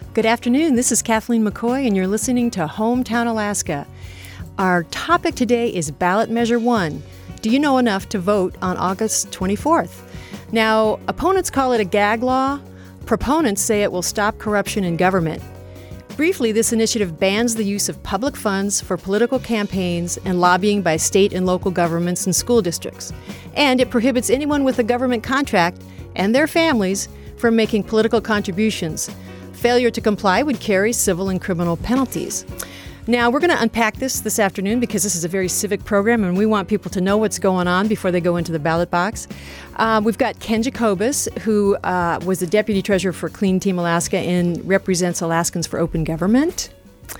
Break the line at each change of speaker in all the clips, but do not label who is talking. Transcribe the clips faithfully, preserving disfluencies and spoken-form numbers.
Good afternoon. This is Kathleen McCoy, and you're listening to Hometown Alaska. Our topic today is Ballot Measure one. Do you know enough to vote on August twenty-fourth? Now, opponents call it a gag law. Proponents say it will stop corruption in government. Briefly, this initiative bans the use of public funds for political campaigns and lobbying by state and local governments and school districts. And it prohibits anyone with a government contract and their families from making political contributions. Failure to comply would carry civil and criminal penalties. Now, we're going to unpack this this afternoon because this is a very civic program and we want people to know what's going on before they go into the ballot box. Uh, we've got Ken Jacobus, who uh, was the Deputy Treasurer for Clean Team Alaska and represents Alaskans for Open Government.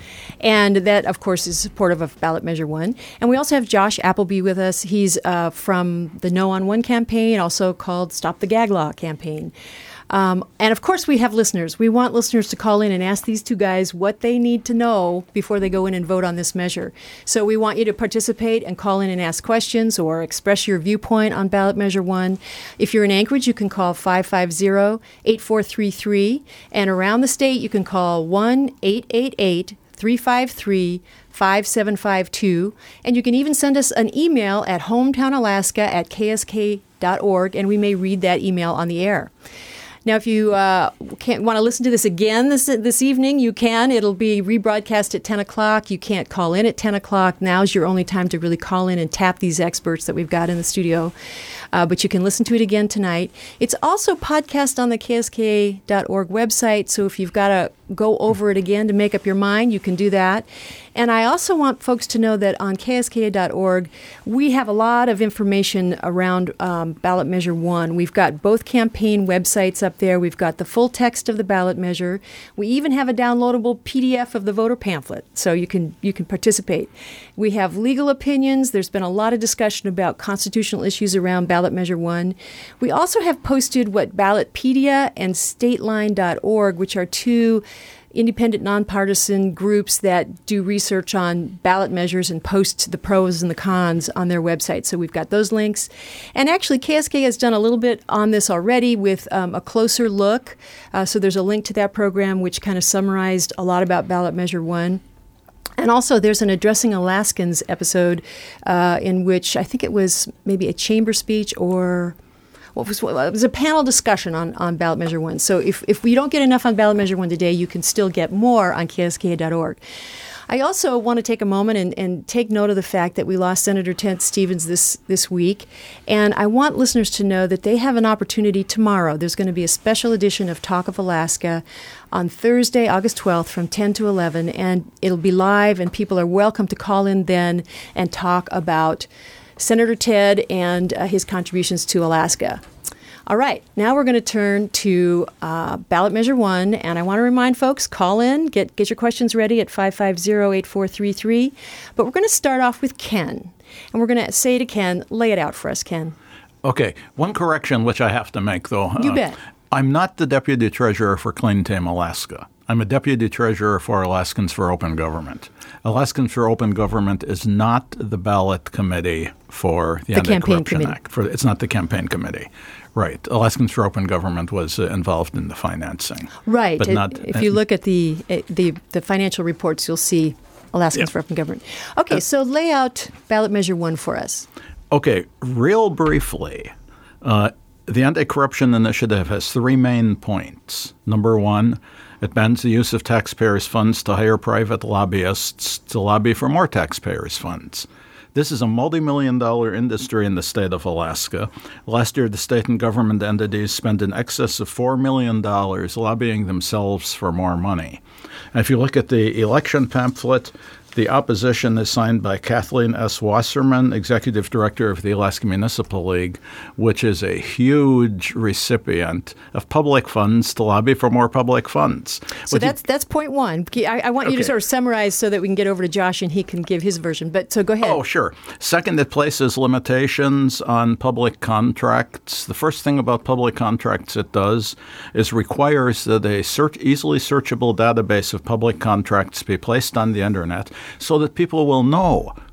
And that, of course, is supportive of Ballot Measure one. And we also have Josh Appleby with us. He's uh, from the No on One campaign, also called Stop the Gag Law campaign. Um, and, of course, we have listeners. We want listeners to call in and ask these two guys what they need to know before they go in and vote on this measure. So we want you to participate and call in and ask questions or express your viewpoint on Ballot Measure one. If you're in Anchorage, you can call five five zero, eight four three three. And around the state, you can call one eight eight eight, three five three, five seven five two. And you can even send us an email at hometownalaska at k s k dot org, and we may read that email on the air. Now, if you uh, can't want to listen to this again this this evening, you can. It'll be rebroadcast at ten o'clock. You can't call in at ten o'clock. Now's your only time to really call in and tap these experts that we've got in the studio. Uh, but you can listen to it again tonight. It's also podcast on the k s k a dot org website, so if you've got to go over it again to make up your mind, you can do that. And I also want folks to know that on k s k a dot org, we have a lot of information around um, Ballot Measure one. We've got both campaign websites up there. We've got the full text of the ballot measure. We even have a downloadable P D F of the voter pamphlet, so you can you can participate. We have legal opinions. There's been a lot of discussion about constitutional issues around Ballot Measure one. We also have posted what Ballotpedia and stateline dot org, which are two independent, nonpartisan groups that do research on ballot measures and post the pros and the cons on their website. So we've got those links. And actually, K S K has done a little bit on this already with um, a closer look. Uh, so there's a link to that program which kind of summarized a lot about Ballot Measure one. And also, there's an Addressing Alaskans episode uh, in which I think it was maybe a chamber speech or what was what, it was a panel discussion on, on Ballot Measure one. So if, if we don't get enough on Ballot Measure one today, you can still get more on k s k a dot org. I also want to take a moment and, and take note of the fact that we lost Senator Ted Stevens this, this week. And I want listeners to know that they have an opportunity tomorrow. There's going to be a special edition of Talk of Alaska on Thursday, August twelfth from ten to eleven. And it'll be live, and people are welcome to call in then and talk about Senator Ted and uh, his contributions to Alaska. All right, now we're going to turn to uh, Ballot Measure one, and I want to remind folks, call in, get get your questions ready at five five zero, eight four three three. But we're going to start off with Ken, and we're going to say to Ken, lay it out for us, Ken.
Okay, one correction which I have to make, though.
You uh, bet.
I'm not the Deputy Treasurer for Clean Team Alaska. I'm a Deputy Treasurer for Alaskans for Open Government. Alaskans for Open Government is not the ballot committee for the,
the
Anti-Corruption Act. For, it's not the campaign committee. Right. Alaskans for Open Government was uh, involved in the financing.
Right.
But
it,
not,
if you look at the the, the financial reports, you'll see Alaskans yeah. for Open Government. Okay, uh, so lay out Ballot Measure one for us.
Okay, real briefly, uh, the Anti-Corruption Initiative has three main points. Number one, it bans the use of taxpayers' funds to hire private lobbyists to lobby for more taxpayers' funds. This is a multi-million dollar industry in the state of Alaska. Last year, the state and government entities spent in excess of four million dollars lobbying themselves for more money. And if you look at the election pamphlet, the opposition is signed by Kathleen S. Wasserman, Executive Director of the Alaska Municipal League, which is a huge recipient of public funds to lobby for more public funds.
So what that's you, that's point one. I, I want you okay. to sort of summarize so that we can get over to Josh and he can give his version. But so go ahead.
Oh, sure. Second, it places limitations on public contracts. The first thing about public contracts it does is requires that a search, easily searchable database of public contracts be placed on the internet so that people will know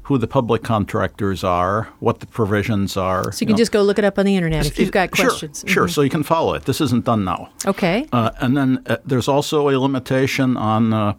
who the public contractors are, what the provisions are.
So you can you know. just go look it up on the internet if you've got
sure,
questions.
Sure,
mm-hmm.
so you can follow it. This isn't done now.
Okay.
Uh, and then uh, there's also a limitation on uh,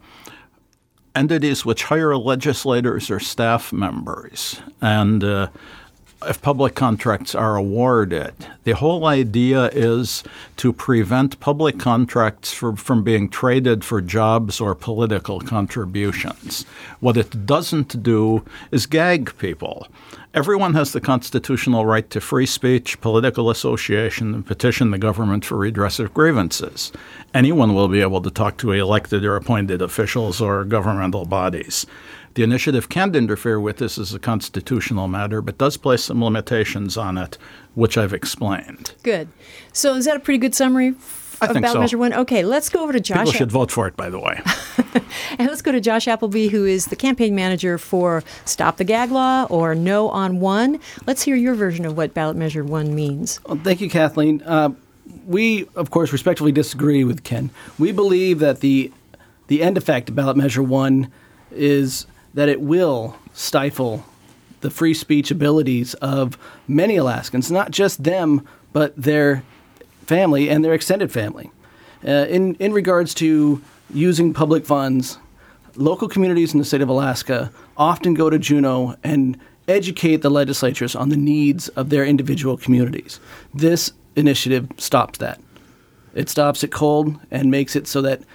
entities which hire legislators or staff members. And uh, if public contracts are awarded, the whole idea is to prevent public contracts for, from being traded for jobs or political contributions. What it doesn't do is gag people. Everyone has the constitutional right to free speech, political association, and petition the government for redress of grievances. Anyone will be able to talk to elected or appointed officials or governmental bodies. The initiative can't interfere with this as a constitutional matter, but does place some limitations on it, which I've explained.
Good. So is that a pretty good summary
I
of
think
ballot
so.
measure one? Okay, let's go over to Josh.
People should vote for it, by the way.
And let's go to Josh Appleby, who is the campaign manager for Stop the Gag Law or No on One. Let's hear your version of what ballot measure one means.
Well, thank you, Kathleen. Uh, we, of course, respectfully disagree with Ken. We believe that the the end effect of ballot measure one is that it will stifle the free speech abilities of many Alaskans, not just them, but their family and their extended family. Uh, in, in regards to using public funds, local communities in the state of Alaska often go to Juneau and educate the legislatures on the needs of their individual communities. This initiative stops that. It stops it cold and makes it so that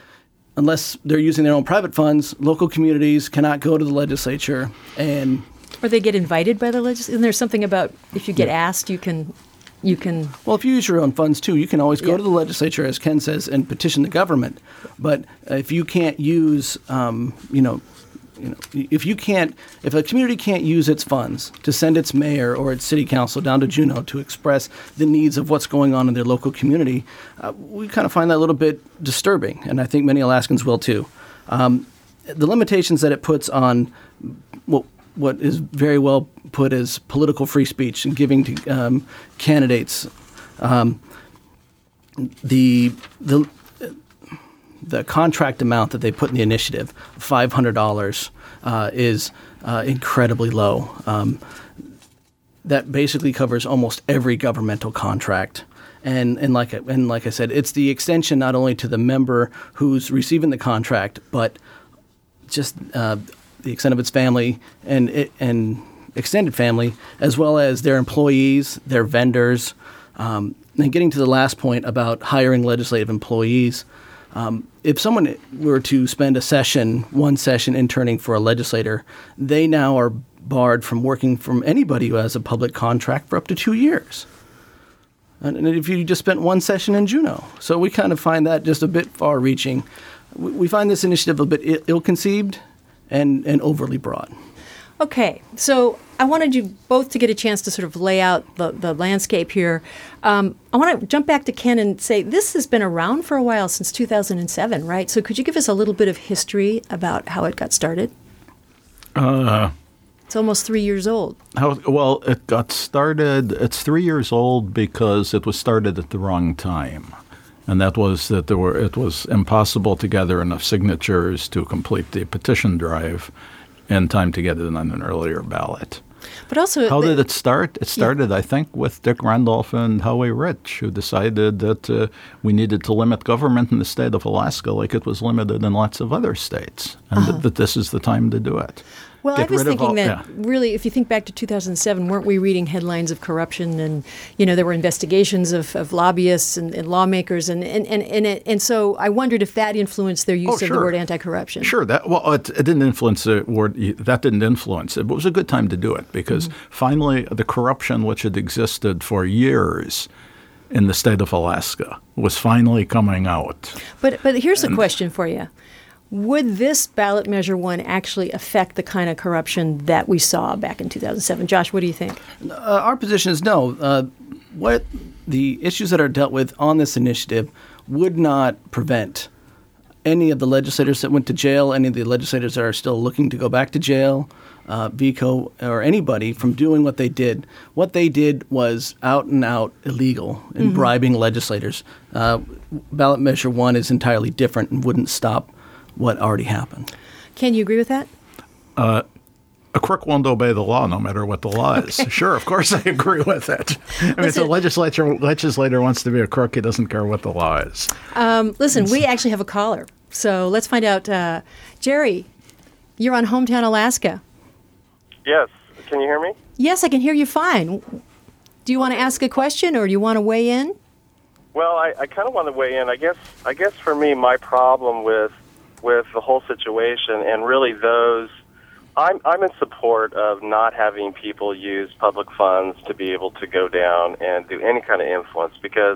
unless they're using their own private funds, local communities cannot go to the legislature and...
Or they get invited by the legislature. Isn't there something about if you get yeah. asked, you can... You can.
Well, if you use your own funds, too, you can always go
yeah.
to the legislature, as Ken says, and petition the government. But if you can't use, um, you know, you know, if you can't, if a community can't use its funds to send its mayor or its city council down to Juneau to express the needs of what's going on in their local community, uh, we kind of find that a little bit disturbing, and I think many Alaskans will, too. Um, the limitations that it puts on what what is very well put as political free speech and giving to um, candidates um, the the the contract amount that they put in the initiative, five hundred dollars, uh, is uh, incredibly low. Um, that basically covers almost every governmental contract. And and like I, and like I said, it's the extension not only to the member who's receiving the contract, but just uh, the extent of its family and it, and extended family, as well as their employees, their vendors. Um, and getting to the last point about hiring legislative employees, um, if someone were to spend a session, one session interning for a legislator, they now are barred from working from anybody who has a public contract for up to two years. And if you just spent one session in Juneau. So we kind of find that just a bit far-reaching. We find this initiative a bit ill-conceived and, and overly broad.
Okay, so I wanted you both to get a chance to sort of lay out the, the landscape here. Um, I want to jump back to Ken and say this has been around for a while, since two thousand seven, right? So could you give us a little bit of history about how it got started?
Uh,
it's almost three years old.
How, well, it got started, it's three years old because it was started at the wrong time. And that was that there were it was impossible to gather enough signatures to complete the petition drive in time to get it on an earlier ballot.
But also,
how
the,
did it start? It started, yeah. I think, with Dick Randolph and Howie Rich, who decided that uh, we needed to limit government in the state of Alaska like it was limited in lots of other states, and
uh-huh.
that, that this is the time to do it.
Well,
Get
I was thinking
all,
that
yeah.
really, if you think back to two thousand seven, weren't we reading headlines of corruption? And, you know, there were investigations of, of lobbyists and, and lawmakers. And and, and, and, it, and so I wondered if that influenced their use
oh,
of
sure.
the word anti-corruption.
Sure. That, well, it, it didn't influence the word. That didn't influence it. But it was a good time to do it because mm-hmm. finally the corruption which had existed for years in the state of Alaska was finally coming out.
But, but here's and, a question for you. Would this ballot measure one actually affect the kind of corruption that we saw back in two thousand seven? Josh, what do you think?
Uh, our position is no. Uh, what the issues that are dealt with on this initiative would not prevent any of the legislators that went to jail, any of the legislators that are still looking to go back to jail, uh, VICO, or anybody from doing what they did. What they did was out and out illegal in mm-hmm. bribing legislators. Uh, ballot measure one is entirely different and wouldn't stop what already happened.
Can you agree with that?
Uh, a crook won't obey the law no matter what the law is.
Okay.
Sure, of course I agree with it. I mean, if the legislature legislator wants to be a crook, he doesn't care what the law is.
Um, listen, we actually have a caller, so let's find out. Uh, Jerry, you're on Hometown Alaska.
Yes. Can you hear me?
Yes, I can hear you fine. Do you want to ask a question, or do you want to weigh in?
Well, I, I kind of want to weigh in. I guess I guess for me, my problem with with the whole situation, and really those, I'm I'm in support of not having people use public funds to be able to go down and do any kind of influence, because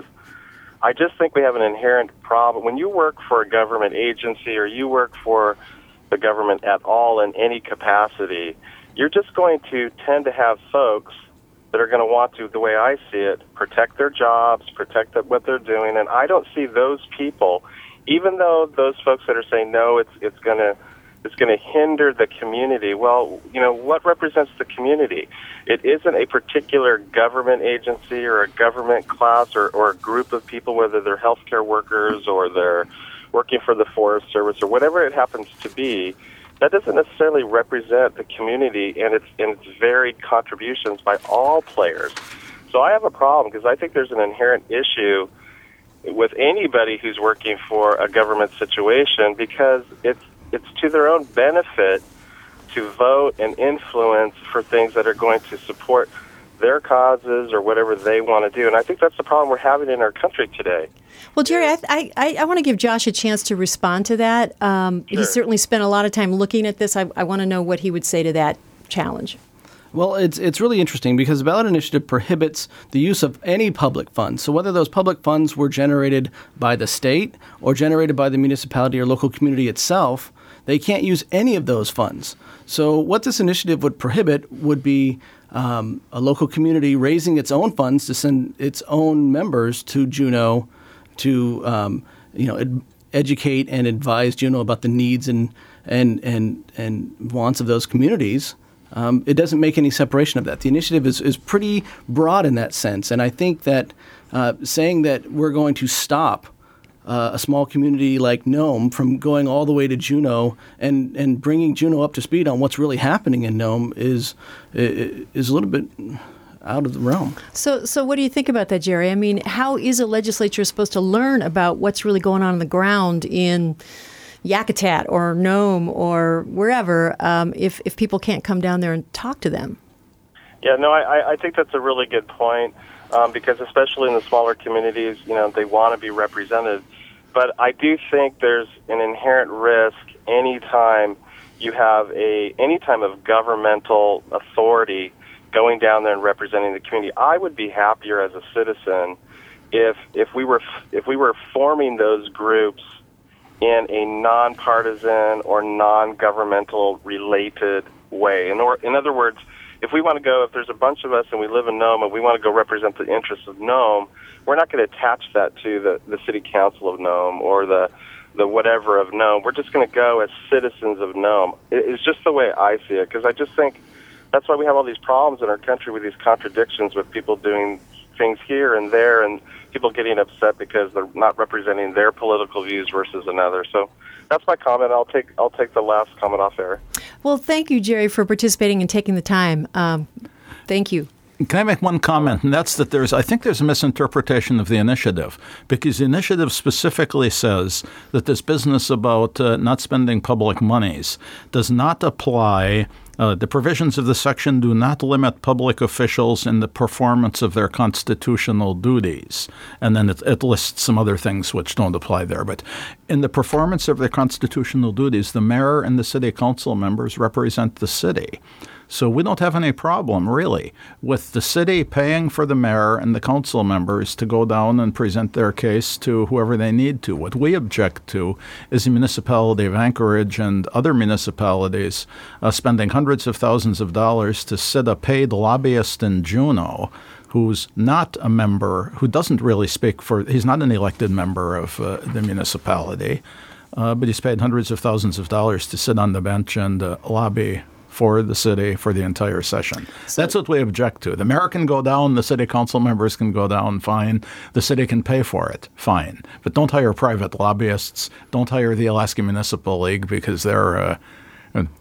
I just think we have an inherent problem. When you work for a government agency or you work for the government at all in any capacity, you're just going to tend to have folks that are going to want to, the way I see it, protect their jobs, protect what they're doing. And I don't see those people, even though those folks that are saying, no, it's it's going to it's going to hinder the community. Well, you know, what represents the community? It isn't a particular government agency or a government class or, or a group of people, whether they're healthcare workers or they're working for the Forest Service or whatever it happens to be. That doesn't necessarily represent the community and its, and its varied contributions by all players. So I have a problem because I think there's an inherent issue with anybody who's working for a government situation, because it's it's to their own benefit to vote and influence for things that are going to support their causes or whatever they want to do. And I think that's the problem we're having in our country today.
Well, Jerry, I, I, I want to give Josh a chance to respond to that. Um,
Sure.
He certainly spent a lot of time looking at this. I, I want to know what he would say to that challenge.
Well, it's it's really interesting because the ballot initiative prohibits the use of any public funds. So whether those public funds were generated by the state or generated by the municipality or local community itself, they can't use any of those funds. So what this initiative would prohibit would be um, a local community raising its own funds to send its own members to Juneau to um, you know ed- educate and advise Juneau about the needs and and and and wants of those communities. Um, it doesn't make any separation of that. The initiative is, is pretty broad in that sense, and I think that uh, saying that we're going to stop uh, a small community like Nome from going all the way to Juneau and, and bringing Juneau up to speed on what's really happening in Nome is is a little bit out of the realm.
So, so what do you think about that, Jerry? I mean, how is a legislature supposed to learn about what's really going on on the ground in Yakutat or Nome or wherever um, if, if people can't come down there and talk to them?
Yeah, no, I, I think that's a really good point, um, because especially in the smaller communities, you know, they want to be represented. But I do think there's an inherent risk anytime you have a any time of governmental authority going down there and representing the community. I would be happier as a citizen if if we were if we were forming those groups in a nonpartisan or non-governmental related way. In, or, in other words, if we want to go, if there's a bunch of us and we live in Nome and we want to go represent the interests of Nome, we're not going to attach that to the, the city council of Nome or the, the whatever of Nome. We're just going to go as citizens of Nome. It, it's just the way I see it, because I just think that's why we have all these problems in our country with these contradictions with people doing things here and there and people getting upset because they're not representing their political views versus another. So that's my comment. I'll take I'll take the last comment off air.
Well, thank you, Jerry, for participating and taking the time. Um, thank you.
Can I make one comment? And that's that there's, I think there's a misinterpretation of the initiative, because the initiative specifically says that this business about uh, not spending public monies does not apply. Uh, the provisions of the section do not limit public officials in the performance of their constitutional duties. And then it, it lists some other things which don't apply there. But in the performance of their constitutional duties, the mayor and the city council members represent the city. So we don't have any problem, really, with the city paying for the mayor and the council members to go down and present their case to whoever they need to. What we object to is the municipality of Anchorage and other municipalities uh, spending hundreds of thousands of dollars to sit a paid lobbyist in Juneau who's not a member, who doesn't really speak for, he's not an elected member of uh, the municipality, uh, but he's paid hundreds of thousands of dollars to sit on the bench and uh, lobby for the city for the entire session. So that's what we object to. The mayor can go down, the city council members can go down, fine. The city can pay for it, fine. But don't hire private lobbyists. Don't hire the Alaska Municipal League because they're uh,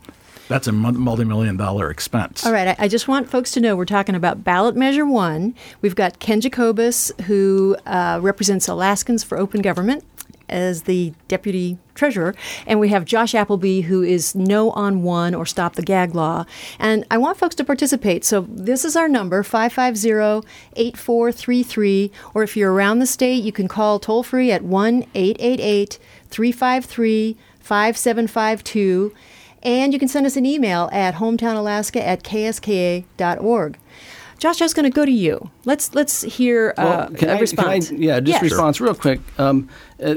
That's a multi-million dollar expense.
All right. I, I just want folks to know we're talking about ballot measure one. We've got Ken Jacobus, who uh, represents Alaskans for Open Government as the deputy treasurer, and we have Josh Appleby, who is no on one or stop the gag law. And I want folks to participate. So this is our number, five five zero, eight four three three, or if you're around the state, you can call toll free at one eight eight eight, three five three, five seven five two, and you can send us an email at hometownalaska at k s k a dot org. Josh, I was going to go to you. Let's let's hear uh,
well, can
a
I,
response.
Can I, yeah, just
yeah.
response real quick. Um, uh,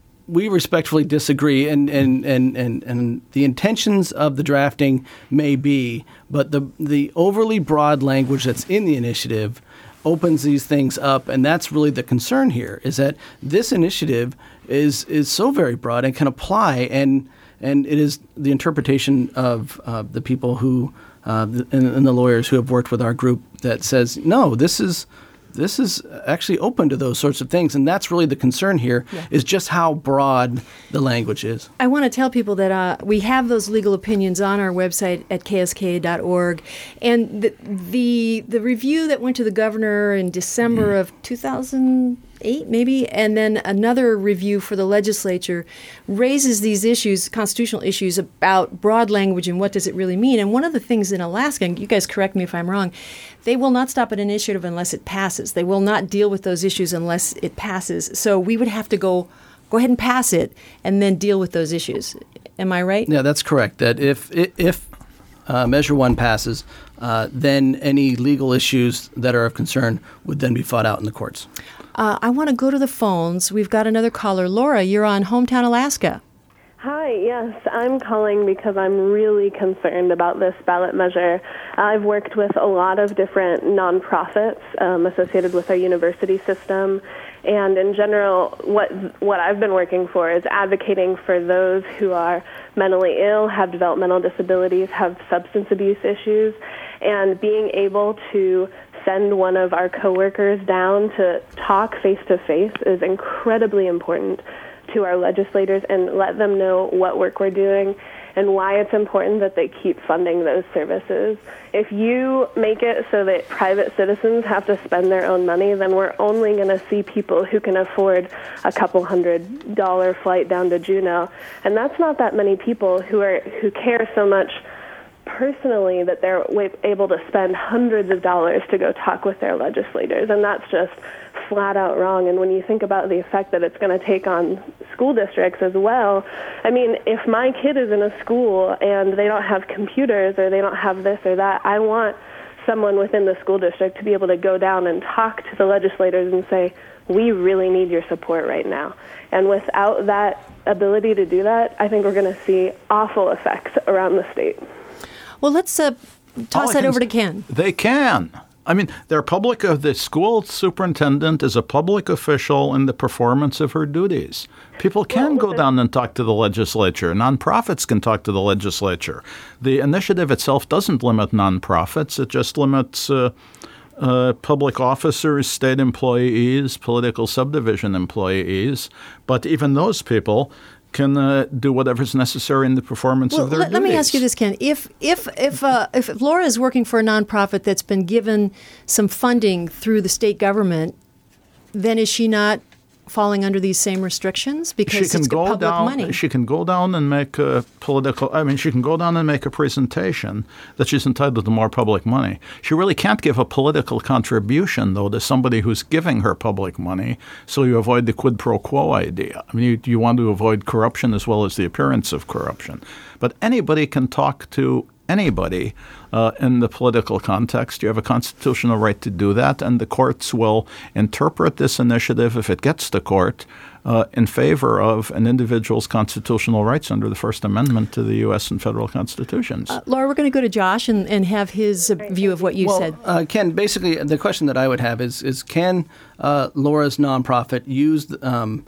we respectfully disagree, and, and, and, and, and the intentions of the drafting may be, but the the overly broad language that's in the initiative opens these things up, and that's really the concern here, is that this initiative is is so very broad and can apply, and and it is the interpretation of uh, the people who uh, the, and, and the lawyers who have worked with our group that says, no, this is this is actually open to those sorts of things, and that's really the concern here, yeah. is just how broad the language is.
I want to tell people that uh, we have those legal opinions on our website at k s k a dot org, and the, the the review that went to the governor in December mm. of two thousand eight, maybe, and then another review for the legislature raises these issues, constitutional issues about broad language and what does it really mean. And one of the things in Alaska, and you guys correct me if I'm wrong, they will not stop an initiative unless it passes. They will not deal with those issues unless it passes. So we would have to go go ahead and pass it and then deal with those issues. Am I right?
Yeah, that's correct. That if if uh, Measure One passes, uh, then any legal issues that are of concern would then be fought out in the courts.
Uh, I want to go to the phones. We've got another caller. Laura, you're on Hometown Alaska.
Hi, yes, I'm calling because I'm really concerned about this ballot measure. I've worked with a lot of different nonprofits um, associated with our university system, and in general, what what I've been working for is advocating for those who are mentally ill, have developmental disabilities, have substance abuse issues, and being able to send one of our coworkers down to talk face-to-face is incredibly important to our legislators and let them know what work we're doing and why it's important that they keep funding those services. If you make it so that private citizens have to spend their own money, then we're only going to see people who can afford a couple hundred dollar flight down to Juneau. And that's not that many people who are who care so much personally that they're able to spend hundreds of dollars to go talk with their legislators, and that's just flat out wrong. And when you think about the effect that it's going to take on school districts as well, I mean, if my kid is in a school and they don't have computers or they don't have this or that, I want someone within the school district to be able to go down and talk to the legislators and say, we really need your support right now. And without that ability to do that, I think we're going to see awful effects around the state.
Well, let's uh, toss that over to Ken.
They can. I mean, they're public. Uh, the school superintendent is a public official in the performance of her duties. People can well, go down and talk to the legislature. Nonprofits can talk to the legislature. The initiative itself doesn't limit nonprofits. It just limits uh, uh, public officers, state employees, political subdivision employees. But even those people can uh, do whatever's necessary in the performance
well,
of their
let,
duties.
Let me ask you this, Ken. If if if uh, if Laura is working for a nonprofit that's been given some funding through the state government, then is she not falling under these same restrictions because
she can
it's
go
public
down,
money?
She can go down and make a political. I mean, she can go down and make a presentation that she's entitled to more public money. She really can't give a political contribution, though, to somebody who's giving her public money. So you avoid the quid pro quo idea. I mean, you, you want to avoid corruption as well as the appearance of corruption. But anybody can talk to anybody uh, in the political context. You have a constitutional right to do that, and the courts will interpret this initiative, if it gets to court, uh, in favor of an individual's constitutional rights under the First Amendment to the U S and federal constitutions.
Uh, Laura, we're going to go to Josh and, and have his uh, view of what you
well,
said.
Uh, Ken, basically the question that I would have is, is can uh, Laura's nonprofit use um,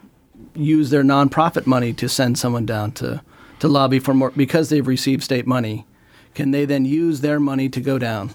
use their nonprofit money to send someone down to to lobby for more, because they've received state money, can they then use their money to go down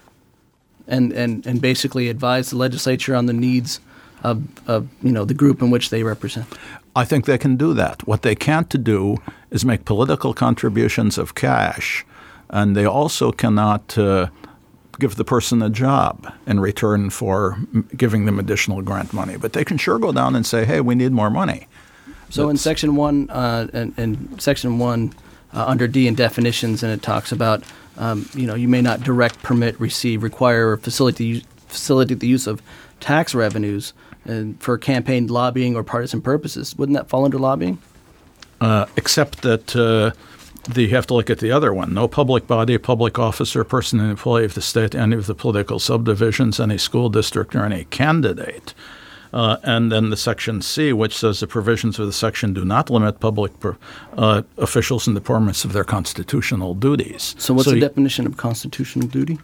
and, and, and basically advise the legislature on the needs of, of you know the group in which they represent?
I think they can do that. What they can't do is make political contributions of cash, and they also cannot uh, give the person a job in return for giving them additional grant money. But they can sure go down and say, hey, we need more money.
So That's, in Section one, uh, in, in Section one, uh, under D in definitions, and it talks about, um, you know, you may not direct, permit, receive, require, or facilitate, facilitate the use of tax revenues and for campaign lobbying or partisan purposes. Wouldn't that fall under lobbying?
Uh, except that uh, the, you have to look at the other one. No public body, public officer, person, and employee of the state, any of the political subdivisions, any school district, or any candidate. Uh, and then the Section C, which says the provisions of the section do not limit public per, uh, officials in the performance of their constitutional duties.
So what's
so
the
you,
definition of constitutional duty?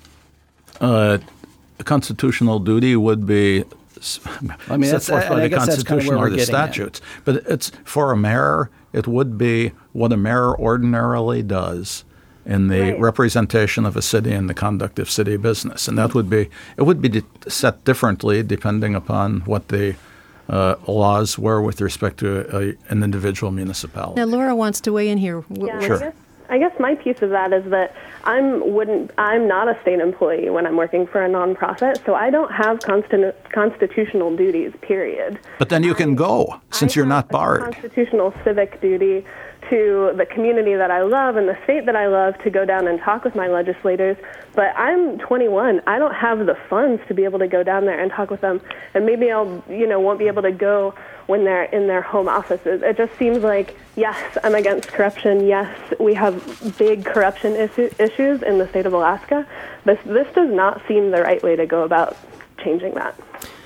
Uh, constitutional duty would be
I mean,
set
that's,
forth
I,
by
I
the
guess
Constitution
that's kind of
or the statutes. At. But it's for a mayor, it would be what a mayor ordinarily does in the
right.
representation of a city and the conduct of city business. And that would be, it would be set differently depending upon what the uh, laws were with respect to a, an individual municipality.
Now, Laura wants to weigh in here.
Yeah,
Sure.
I guess, I guess my piece of that is that I'm wouldn't I'm not a state employee when I'm working for a nonprofit, so I don't have consti- constitutional duties. Period.
But then you
I,
can go since
I
you're not
have
barred.
A constitutional civic duty to the community that I love and the state that I love to go down and talk with my legislators. But I'm twenty-one. I don't have the funds to be able to go down there and talk with them. And maybe I'll, you know, won't be able to go when they're in their home offices. It just seems like, yes, I'm against corruption. Yes, we have big corruption issue, issues in the state of Alaska. But this does not seem the right way to go about changing that.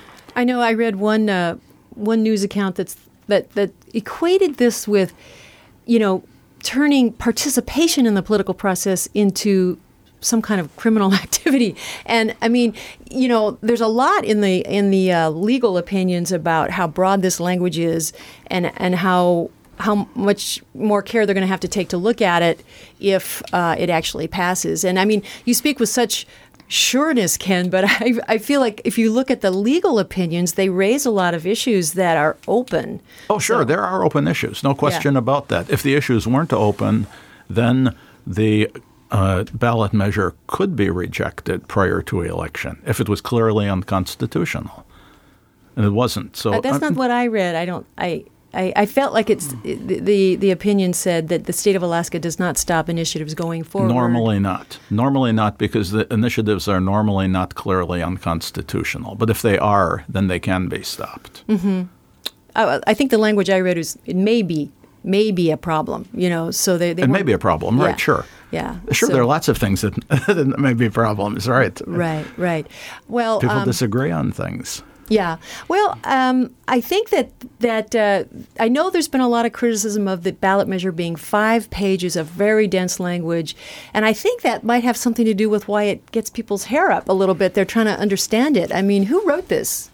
I know I read one uh, one news account that's that that equated this with, you know, turning participation in the political process into some kind of criminal activity. And I mean, you know, there's a lot in the in the uh, legal opinions about how broad this language is, and and how how much more care they're going to have to take to look at it if uh, it actually passes. And I mean, you speak with such sureness, Ken, but I I feel like if you look at the legal opinions, they raise a lot of issues that are open.
Oh, sure,
So,
there are open issues, no question
Yeah.
about that. If the issues weren't open, then the uh, ballot measure could be rejected prior to election if it was clearly unconstitutional, and it wasn't. So
Uh, that's
uh,
not what I read. I don't. I. I, I felt like it's the, the the opinion said that the state of Alaska does not stop initiatives going forward.
Normally not. Normally not, because the initiatives are normally not clearly unconstitutional. But if they are, then they can be stopped.
Mm-hmm. I, I think the language I read is it may be may be a problem. You know, so they. they
It may
want-
be a problem,
Yeah.
right? Sure.
Yeah.
Sure,
So-
there are lots of things that, that may be problems, right?
Right. Right. Well,
People
um,
disagree on things.
Yeah. Well, um, I think that that uh, I know there's been a lot of criticism of the ballot measure being five pages of very dense language, and I think that might have something to do with why it gets people's hair up a little bit. They're trying to understand it. I mean, who wrote this?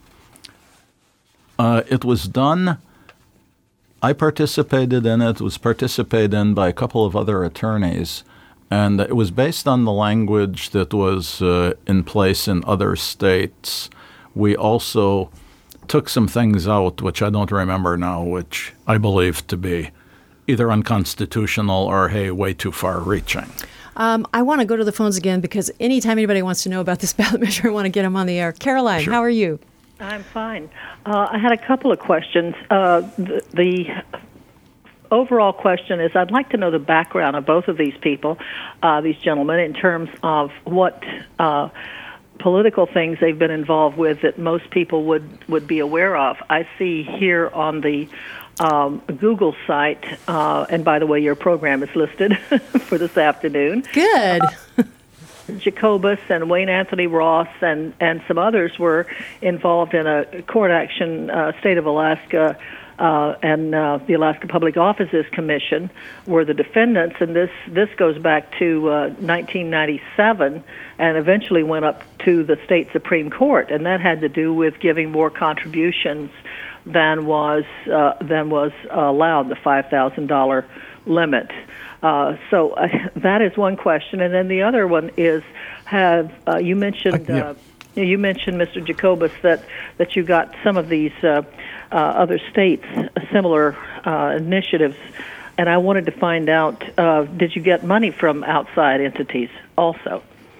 Uh, it was done. I participated in it. It was participated in by a couple of other attorneys, and it was based on the language that was uh, in place in other states. We also took some things out, which I don't remember now, which I believe to be either unconstitutional or, hey, way too far-reaching.
Um, I want to go to the phones again because anytime anybody wants to know about this ballot measure, I want to get them on the air. Caroline,
Sure.
how are you?
I'm fine. Uh, I had a couple of questions. Uh, the, the overall question is I'd like to know the background of both of these people, uh, these gentlemen, in terms of what uh, political things they've been involved with that most people would, would be aware of. I see here on the um, Google site, uh, and by the way, your program is listed for this afternoon.
Good.
Jacobus and Wayne Anthony Ross and, and some others were involved in a court action, uh, State of Alaska, uh, and uh, the Alaska Public Offices Commission were the defendants, and this, this goes back to uh, nineteen ninety-seven and eventually went up to the state Supreme Court, and that had to do with giving more contributions than was uh, than was allowed, the five thousand dollars limit. Uh, so uh, that is one question, and then the other one is: Have uh, you mentioned
Uh, yeah.
uh, You know, you mentioned, Mister Jacobus, that, that you got some of these uh, uh, other states uh, similar uh, initiatives, and I wanted to find out, uh, did you get money from outside entities also?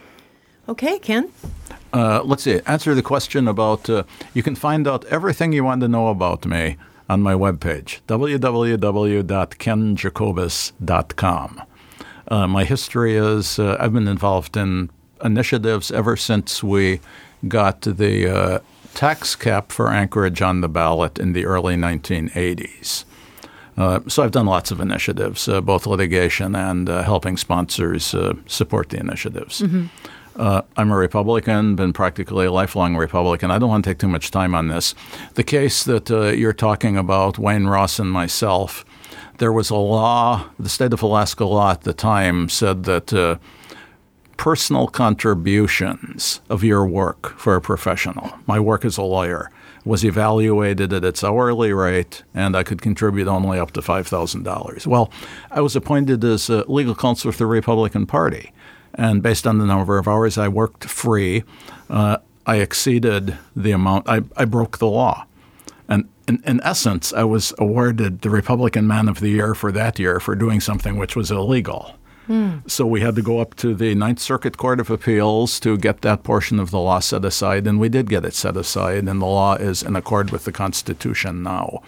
Okay, Ken?
Uh, let's see. Answer the question about, uh, you can find out everything you want to know about me on my webpage, w w w dot ken jacobus dot com. Uh, my history is uh, I've been involved in initiatives ever since we got the uh, tax cap for Anchorage on the ballot in the early nineteen eighties. Uh, so I've done lots of initiatives, uh, both litigation and uh, helping sponsors uh, support the initiatives. Mm-hmm. Uh, I'm a Republican, been practically a lifelong Republican. I don't want to take too much time on this. The case that uh, you're talking about, Wayne Ross and myself, there was a law, the state of Alaska law at the time said that uh, personal contributions of your work for a professional, my work as a lawyer, was evaluated at its hourly rate, and I could contribute only up to five thousand dollars. Well, I was appointed as a legal counsel for the Republican Party. And based on the number of hours I worked free, uh, I exceeded the amount. I, I broke the law. And in, in essence, I was awarded the Republican Man of the Year for that year for doing something which was illegal. Mm. So we had to go up to the Ninth Circuit Court of Appeals to get that portion of the law set aside, and we did get it set aside, and the law is in accord with the Constitution now.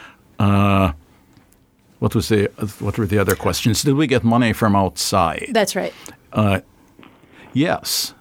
Uh, what was the what were the other questions? Did we get money from outside?
That's right.
Uh, yes,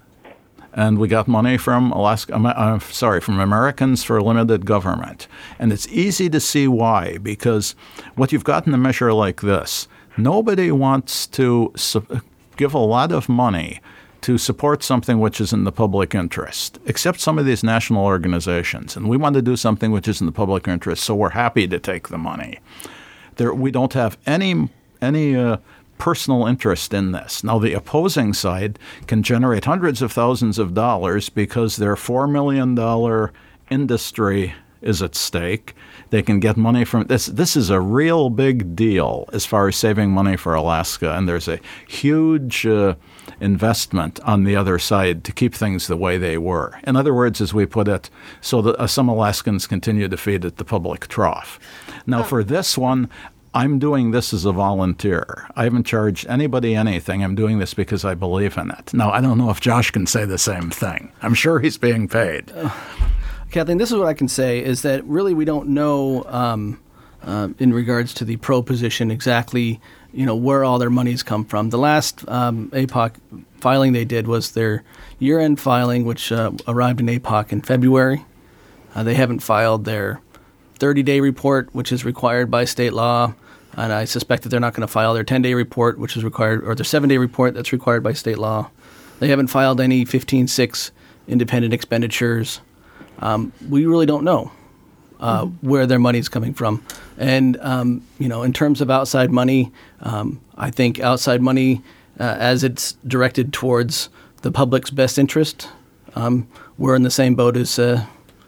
and we got money from Alaska. I'm sorry, from Americans for Limited Government, and it's easy to see why, because what you've got in a measure like this, nobody wants to su- give a lot of money to support something which is in the public interest, except some of these national organizations, and we want to do something which is in the public interest, so we're happy to take the money. There, we don't have any any. Uh, personal interest in this. Now, the opposing side can generate hundreds of thousands of dollars because their four million dollars industry is at stake. They can get money from this. This is a real big deal as far as saving money for Alaska, and there's a huge uh, investment on the other side to keep things the way they were. In other words, as we put it, so that uh, some Alaskans continue to feed at the public trough. Now, oh. for this one, I'm doing this as a volunteer. I haven't charged anybody anything. I'm doing this because I believe in it. Now, I don't know if Josh can say the same thing. I'm sure he's being paid.
Uh, Kathleen, this is what I can say, is that really we don't know um, uh, in regards to the pro position exactly, you know, where all their monies come from. The last um, A P O C filing they did was their year-end filing, which uh, arrived in A P O C in February. Uh, they haven't filed their thirty-day report, which is required by state law, and I suspect that they're not going to file their ten-day report, which is required, or their seven-day report that's required by state law. They haven't filed any fifteen six independent expenditures. Um, we really don't know uh, mm-hmm. where their money is coming from. And, um, you know, in terms of outside money, um, I think outside money, uh, as it's directed towards the public's best interest, um, we're in the same boat as uh,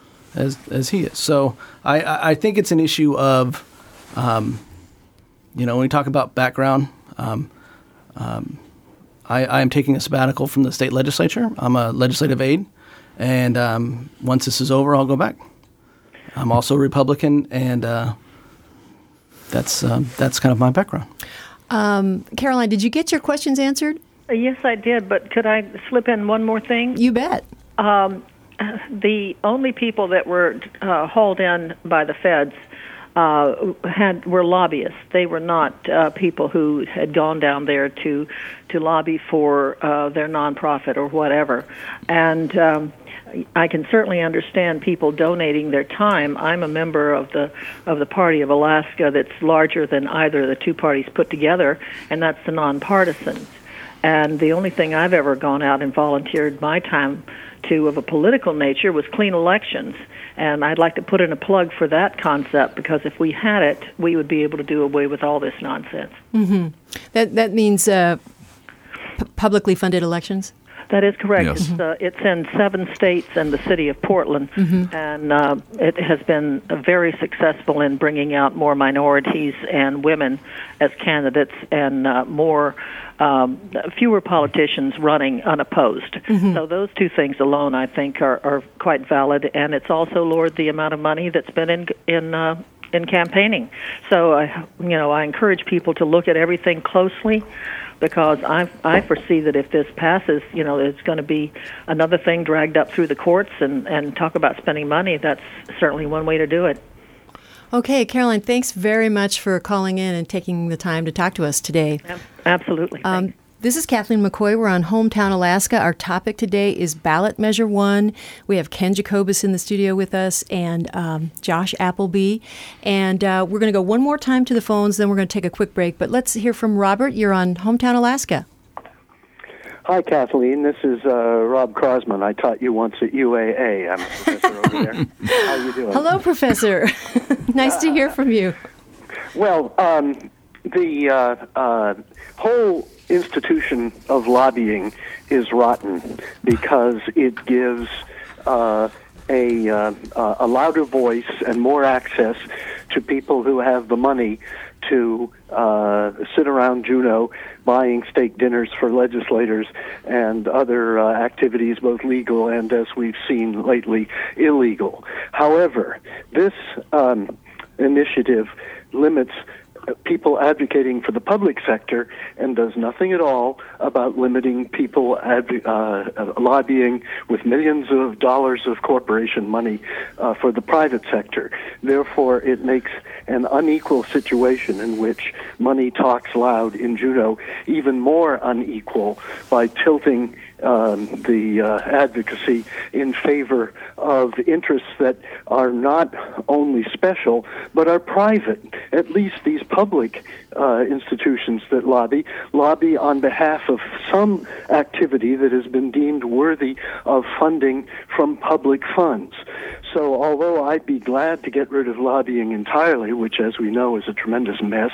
as as he is. So I, I think it's an issue of, um, you know, when we talk about background, um, um, I, I am taking a sabbatical from the state legislature. I'm a legislative aide, and um, once this is over, I'll go back. I'm also a Republican, and uh, that's um, that's kind of my background.
Um, Caroline, did you get your questions answered?
Uh, yes, I did, but could I slip in one more thing?
You bet.
Um, the only people that were uh, hauled in by the feds uh, had were lobbyists. They were not uh, people who had gone down there to to lobby for uh, their nonprofit or whatever. And um, I can certainly understand people donating their time. I'm a member of the of the Party of Alaska that's larger than either of the two parties put together, and that's the nonpartisans. And the only thing I've ever gone out and volunteered my time to of a political nature was clean elections. And I'd like to put in a plug for that concept, because if we had it, we would be able to do away with all this nonsense.
Mm-hmm. That that means uh, p- publicly funded elections?
That is correct.
Yes.
It's, uh, it's in seven states and the city of Portland, mm-hmm. and uh, it has been very successful in bringing out more minorities and women as candidates, and uh, more um, fewer politicians running unopposed. Mm-hmm. So those two things alone, I think, are, are quite valid, and it's also lowered the amount of money that's been in in. Uh, in campaigning. So, I, you know, I encourage people to look at everything closely, because I I foresee that if this passes, you know, it's going to be another thing dragged up through the courts, and, and talk about spending money. That's certainly one way to do it.
Okay, Caroline, thanks very much for calling in and taking the time to talk to us today.
Absolutely.
Um, This is Kathleen McCoy. We're on Hometown Alaska. Our topic today is ballot measure one. We have Ken Jacobus in the studio with us, and um, Josh Appleby. And uh, we're going to go one more time to the phones, then we're going to take a quick break. But let's hear from Robert. You're on Hometown Alaska.
Hi, Kathleen. This is uh, Rob Crosman. I taught you once at U A A. I'm a professor over there. How you doing?
Hello, Professor. Nice to hear from you.
Well, um, the uh, uh, whole institution of lobbying is rotten because it gives uh, a, uh, a louder voice and more access to people who have the money to uh, sit around Juneau buying steak dinners for legislators and other uh, activities, both legal and, as we've seen lately, illegal. However, this um, initiative limits people advocating for the public sector and does nothing at all about limiting people adv- uh, lobbying with millions of dollars of corporation money uh, for the private sector. Therefore, it makes an unequal situation in which money talks loud in Juneau even more unequal by tilting um, the uh, advocacy in favor of interests that are not only special but are private. At least these public uh, institutions that lobby lobby on behalf of some activity that has been deemed worthy of funding from public funds. So although I'd be glad to get rid of lobbying entirely, which as we know is a tremendous mess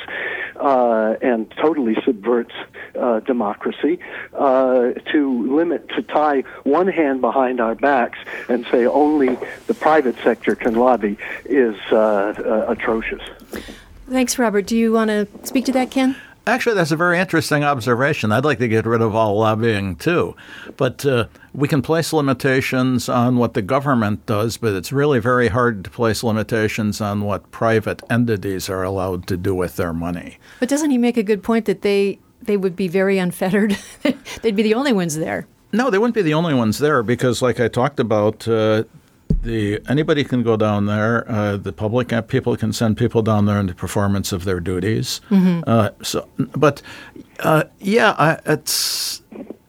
uh, and totally subverts uh, democracy, uh, to limit, to tie one hand behind our backs and say only the private sector can lobby is uh, uh, atrocious.
Thanks, Robert. Do you want to speak to that, Ken?
Actually, that's a very interesting observation. I'd like to get rid of all lobbying, too. But uh, we can place limitations on what the government does, but it's really very hard to place limitations on what private entities are allowed to do with their money.
But doesn't he make a good point that they, they would be very unfettered? They'd be the only ones there.
No, they wouldn't be the only ones there because, like I talked about, uh, The anybody can go down there. Uh, the public people can send people down there in the performance of their duties. Mm-hmm. Uh, so, but uh, yeah, I, it's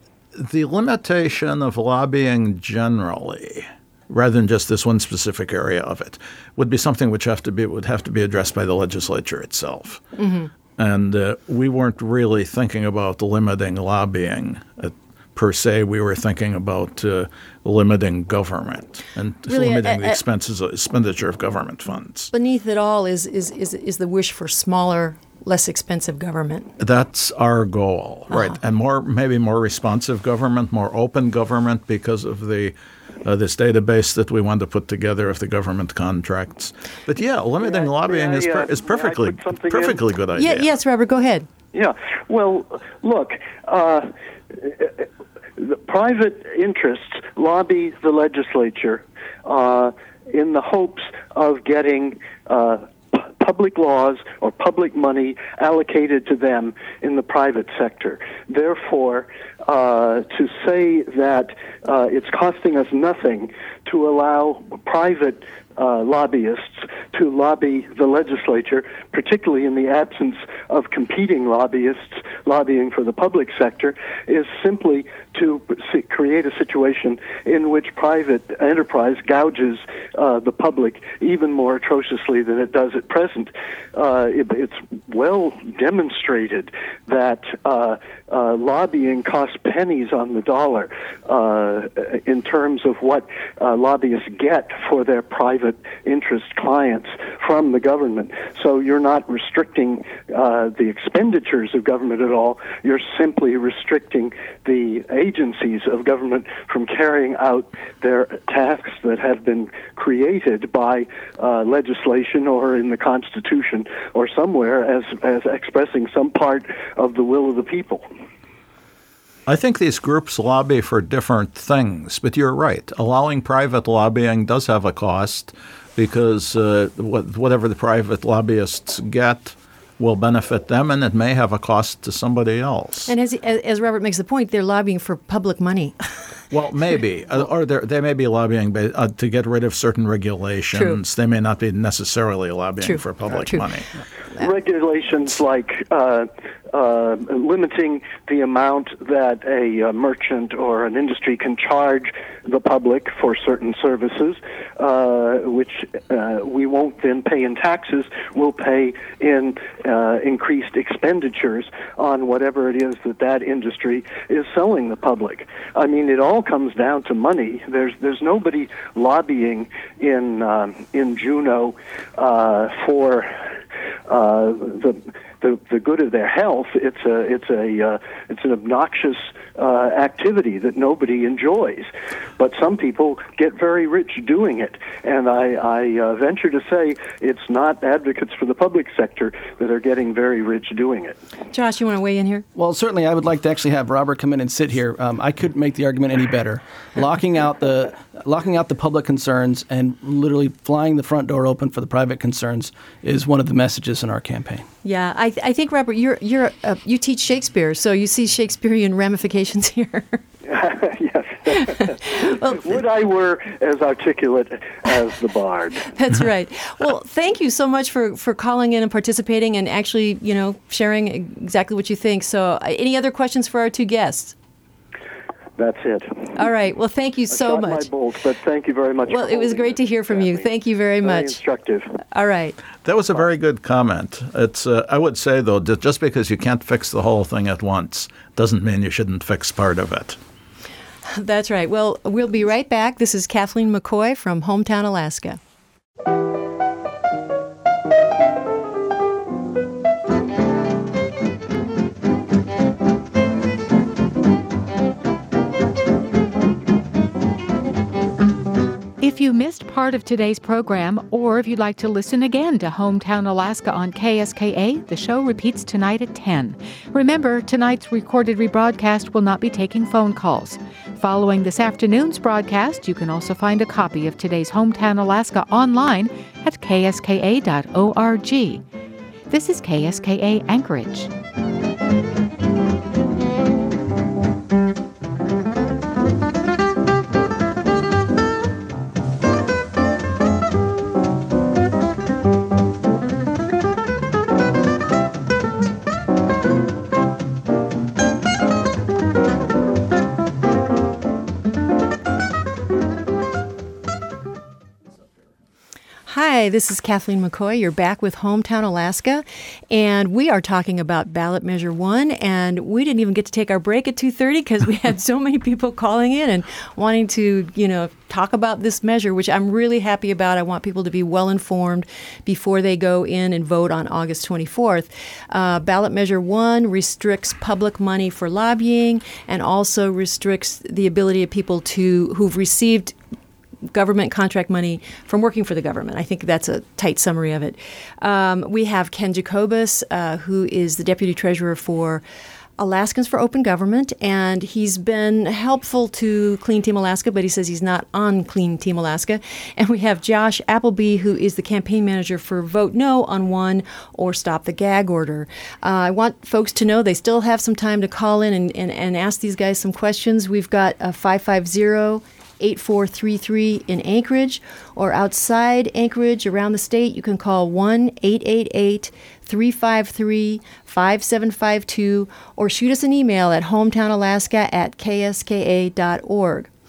the limitation of lobbying generally, rather than just this one specific area of it, would be something which have to be would have to be addressed by the legislature itself. Mm-hmm. And uh, we weren't really thinking about limiting lobbying at, per se. We were thinking about uh, limiting government and
really,
limiting
uh,
the expenses, expenditure of government funds.
Beneath it all is, is, is, is the wish for smaller, less expensive government.
That's our goal,
uh-huh.
right? And more, maybe more responsive government, more open government because of the uh, this database that we want to put together of the government contracts. But yeah, limiting
May I-
lobbying
may
is
I,
per,
uh,
is
may I
perfectly
put something
perfectly
in?
good idea.
Yeah, yes, Robert, go ahead.
Yeah. Well, look, uh, the private interests lobby the legislature uh, in the hopes of getting uh, p- public laws or public money allocated to them in the private sector. Therefore, uh, to say that uh, it's costing us nothing to allow private Uh, lobbyists to lobby the legislature, particularly in the absence of competing lobbyists lobbying for the public sector, is simply to create a situation in which private enterprise gouges uh, the public even more atrociously than it does at present. Uh, it, it's well demonstrated that uh, uh, lobbying costs pennies on the dollar uh, in terms of what uh, lobbyists get for their private interest clients from the government. So you're not restricting uh, the expenditures of government at all. You're simply restricting the agencies of government from carrying out their tasks that have been created by uh, legislation or in the Constitution or somewhere as, as expressing some part of the will of the people.
I think these groups lobby for different things, but you're right. Allowing private lobbying does have a cost because uh, whatever the private lobbyists get will benefit them, and it may have a cost to somebody else.
And as as Robert makes the point, they're lobbying for public money.
Well, maybe. Or they may be lobbying uh, to get rid of certain regulations.
True.
They may not be necessarily lobbying
True.
for public
True.
money.
Regulations like uh, uh, limiting the amount that a, a merchant or an industry can charge the public for certain services, uh, which uh, we won't then pay in taxes, we'll pay in uh, increased expenditures on whatever it is that that industry is selling the public. I mean, it all comes down to money. There's there's nobody lobbying in um, in Juneau uh, for uh, the, the the good of their health. It's a it's a uh, it's an obnoxious uh, activity that nobody enjoys, but some people get very rich doing it. And I, I uh, venture to say it's not advocates for the public sector that are getting very rich doing it.
Josh, you want to weigh in here?
Well, certainly I would like to actually have Robert come in and sit here. Um, I couldn't make the argument any better. Locking out the locking out the public concerns and literally flying the front door open for the private concerns is one of the messages in our campaign.
Yeah, I, th- I think, Robert, you're you're uh, you teach Shakespeare, so you see Shakespearean ramifications here.
Yes.
Well,
Would I were as articulate as the bard.
That's right. Well, thank you so much for, for calling in and participating and actually, you know, sharing exactly what you think. So uh, any other questions for our two guests?
That's it.
All right. Well, thank you so
I shot
much.
my bolt, but thank you very much.
Well,
for
it was
holding
great to
this,
hear from you.
Kathleen.
Thank you very
Very
much.
instructive.
All right.
That was a very good comment. It's uh, I would say, though, that just because you can't fix the whole thing at once doesn't mean you shouldn't fix part of it.
That's right. Well, we'll be right back. This is Kathleen McCoy from Hometown, Alaska.
If you missed part of today's program, or if you'd like to listen again to Hometown Alaska on K S K A, the show repeats tonight at ten. Remember, tonight's recorded rebroadcast will not be taking phone calls. Following this afternoon's broadcast, you can also find a copy of today's Hometown Alaska online at k s k a dot org. This is K S K A Anchorage.
Hi, this is Kathleen McCoy. You're back with Hometown Alaska, and we are talking about ballot measure one, and we didn't even get to take our break at two thirty because we had so many people calling in and wanting to, you know, talk about this measure, which I'm really happy about. I want people to be well informed before they go in and vote on August twenty-fourth. Uh, ballot measure one restricts public money for lobbying and also restricts the ability of people to who've received government contract money from working for the government. I think that's a tight summary of it. Um, we have Ken Jacobus, uh, who is the Deputy Treasurer for Alaskans for Open Government, and he's been helpful to Clean Team Alaska, but he says he's not on Clean Team Alaska. And we have Josh Appleby, who is the campaign manager for Vote No on One or Stop the Gag Order. Uh, I want folks to know they still have some time to call in and, and, and ask these guys some questions. We've got a five five zero, eight four three three in Anchorage, or outside Anchorage around the state, you can call one eight eight eight, three five three, five seven five two or shoot us an email at hometownalaska at k s k a dot org.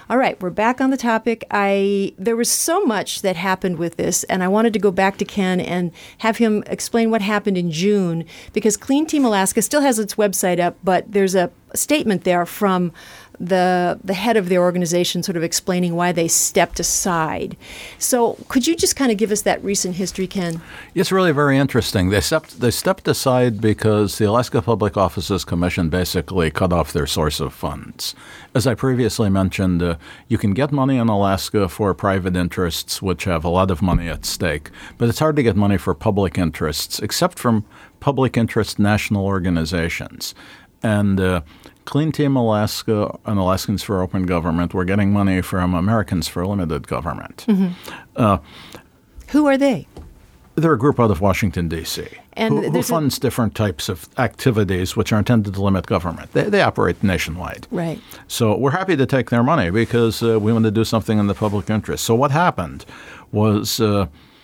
All right, we're back on the topic. I there was so much that happened with this, and I wanted to go back to Ken and have him explain what happened in June, because Clean Team Alaska still has its website up, but there's a statement there from the the head of the organization sort of explaining why they stepped aside. So could you just kind of give us that recent history, Ken?
It's really very interesting. They stepped, they stepped aside because the Alaska Public Offices Commission basically cut off their source of funds. As I previously mentioned, uh, you can get money in Alaska for private interests, which have a lot of money at stake, but it's hard to get money for public interests, except from public interest national organizations. And uh, Clean Team Alaska and Alaskans for Open Government were getting money from Americans for Limited Government.
Mm-hmm.
Uh,
Who are they?
They're a group out of Washington, D C,
and
who, who funds a, different types of activities which are intended to limit government. They, they operate nationwide.
Right.
So we're happy to take their money because uh, we want to do something in the public interest. So what happened was uh,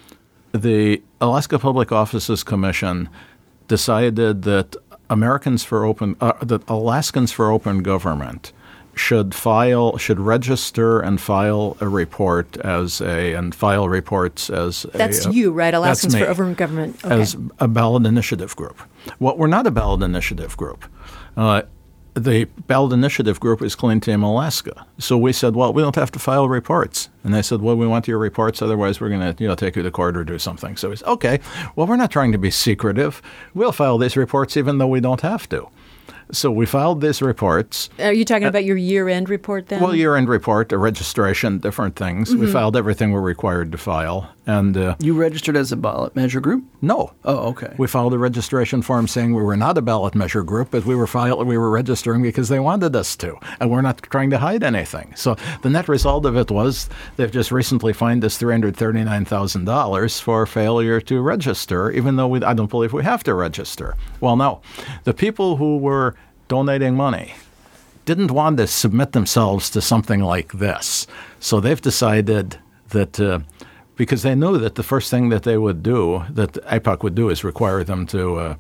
the Alaska Public Offices Commission decided that Americans for Open, uh, that Alaskans for Open Government should file, should register and file a report as a, and file reports as
that's
a,
you, right? Alaskans
me,
for Open Government. Okay.
As a ballot initiative group. Well, we're not a ballot initiative group. Uh, the ballot initiative group is Clean Team Alaska. So we said, well, we don't have to file reports. And they said, well, we want your reports. Otherwise, we're going to you know, take you to court or do something. So we said, okay, well, we're not trying to be secretive. We'll file these reports even though we don't have to. So we filed these reports.
Are you talking uh, about your year-end report then?
Well, year-end report, a registration, different things. Mm-hmm. We filed everything we're required to file. And uh,
you registered as a ballot measure group?
No.
Oh, okay.
We filed a registration form saying we were not a ballot measure group, but we were file- we were registering because they wanted us to, and we're not trying to hide anything. So the net result of it was they've just recently fined us three hundred thirty-nine thousand dollars for failure to register, even though we, I don't believe we have to register. Well, no. The people who were donating money didn't want to submit themselves to something like this. So they've decided that uh, because they knew that the first thing that they would do, that A P O C would do, is require them to uh,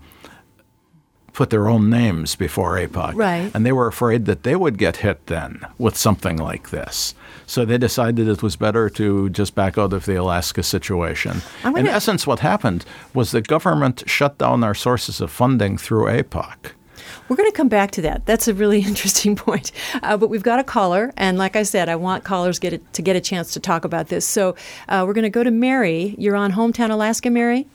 put their own names before A P O C.
Right.
And they were afraid that they would get hit then with something like this. So they decided it was better to just back out of the Alaska situation.
Gonna...
In essence, what happened was the government shut down our sources of funding through A P O C.
We're going to come back to that. That's a really interesting point. Uh, but we've got a caller, and like I said, I want callers get it, to get a chance to talk about this. So uh, we're going to go to Mary. You're on Hometown Alaska, Mary?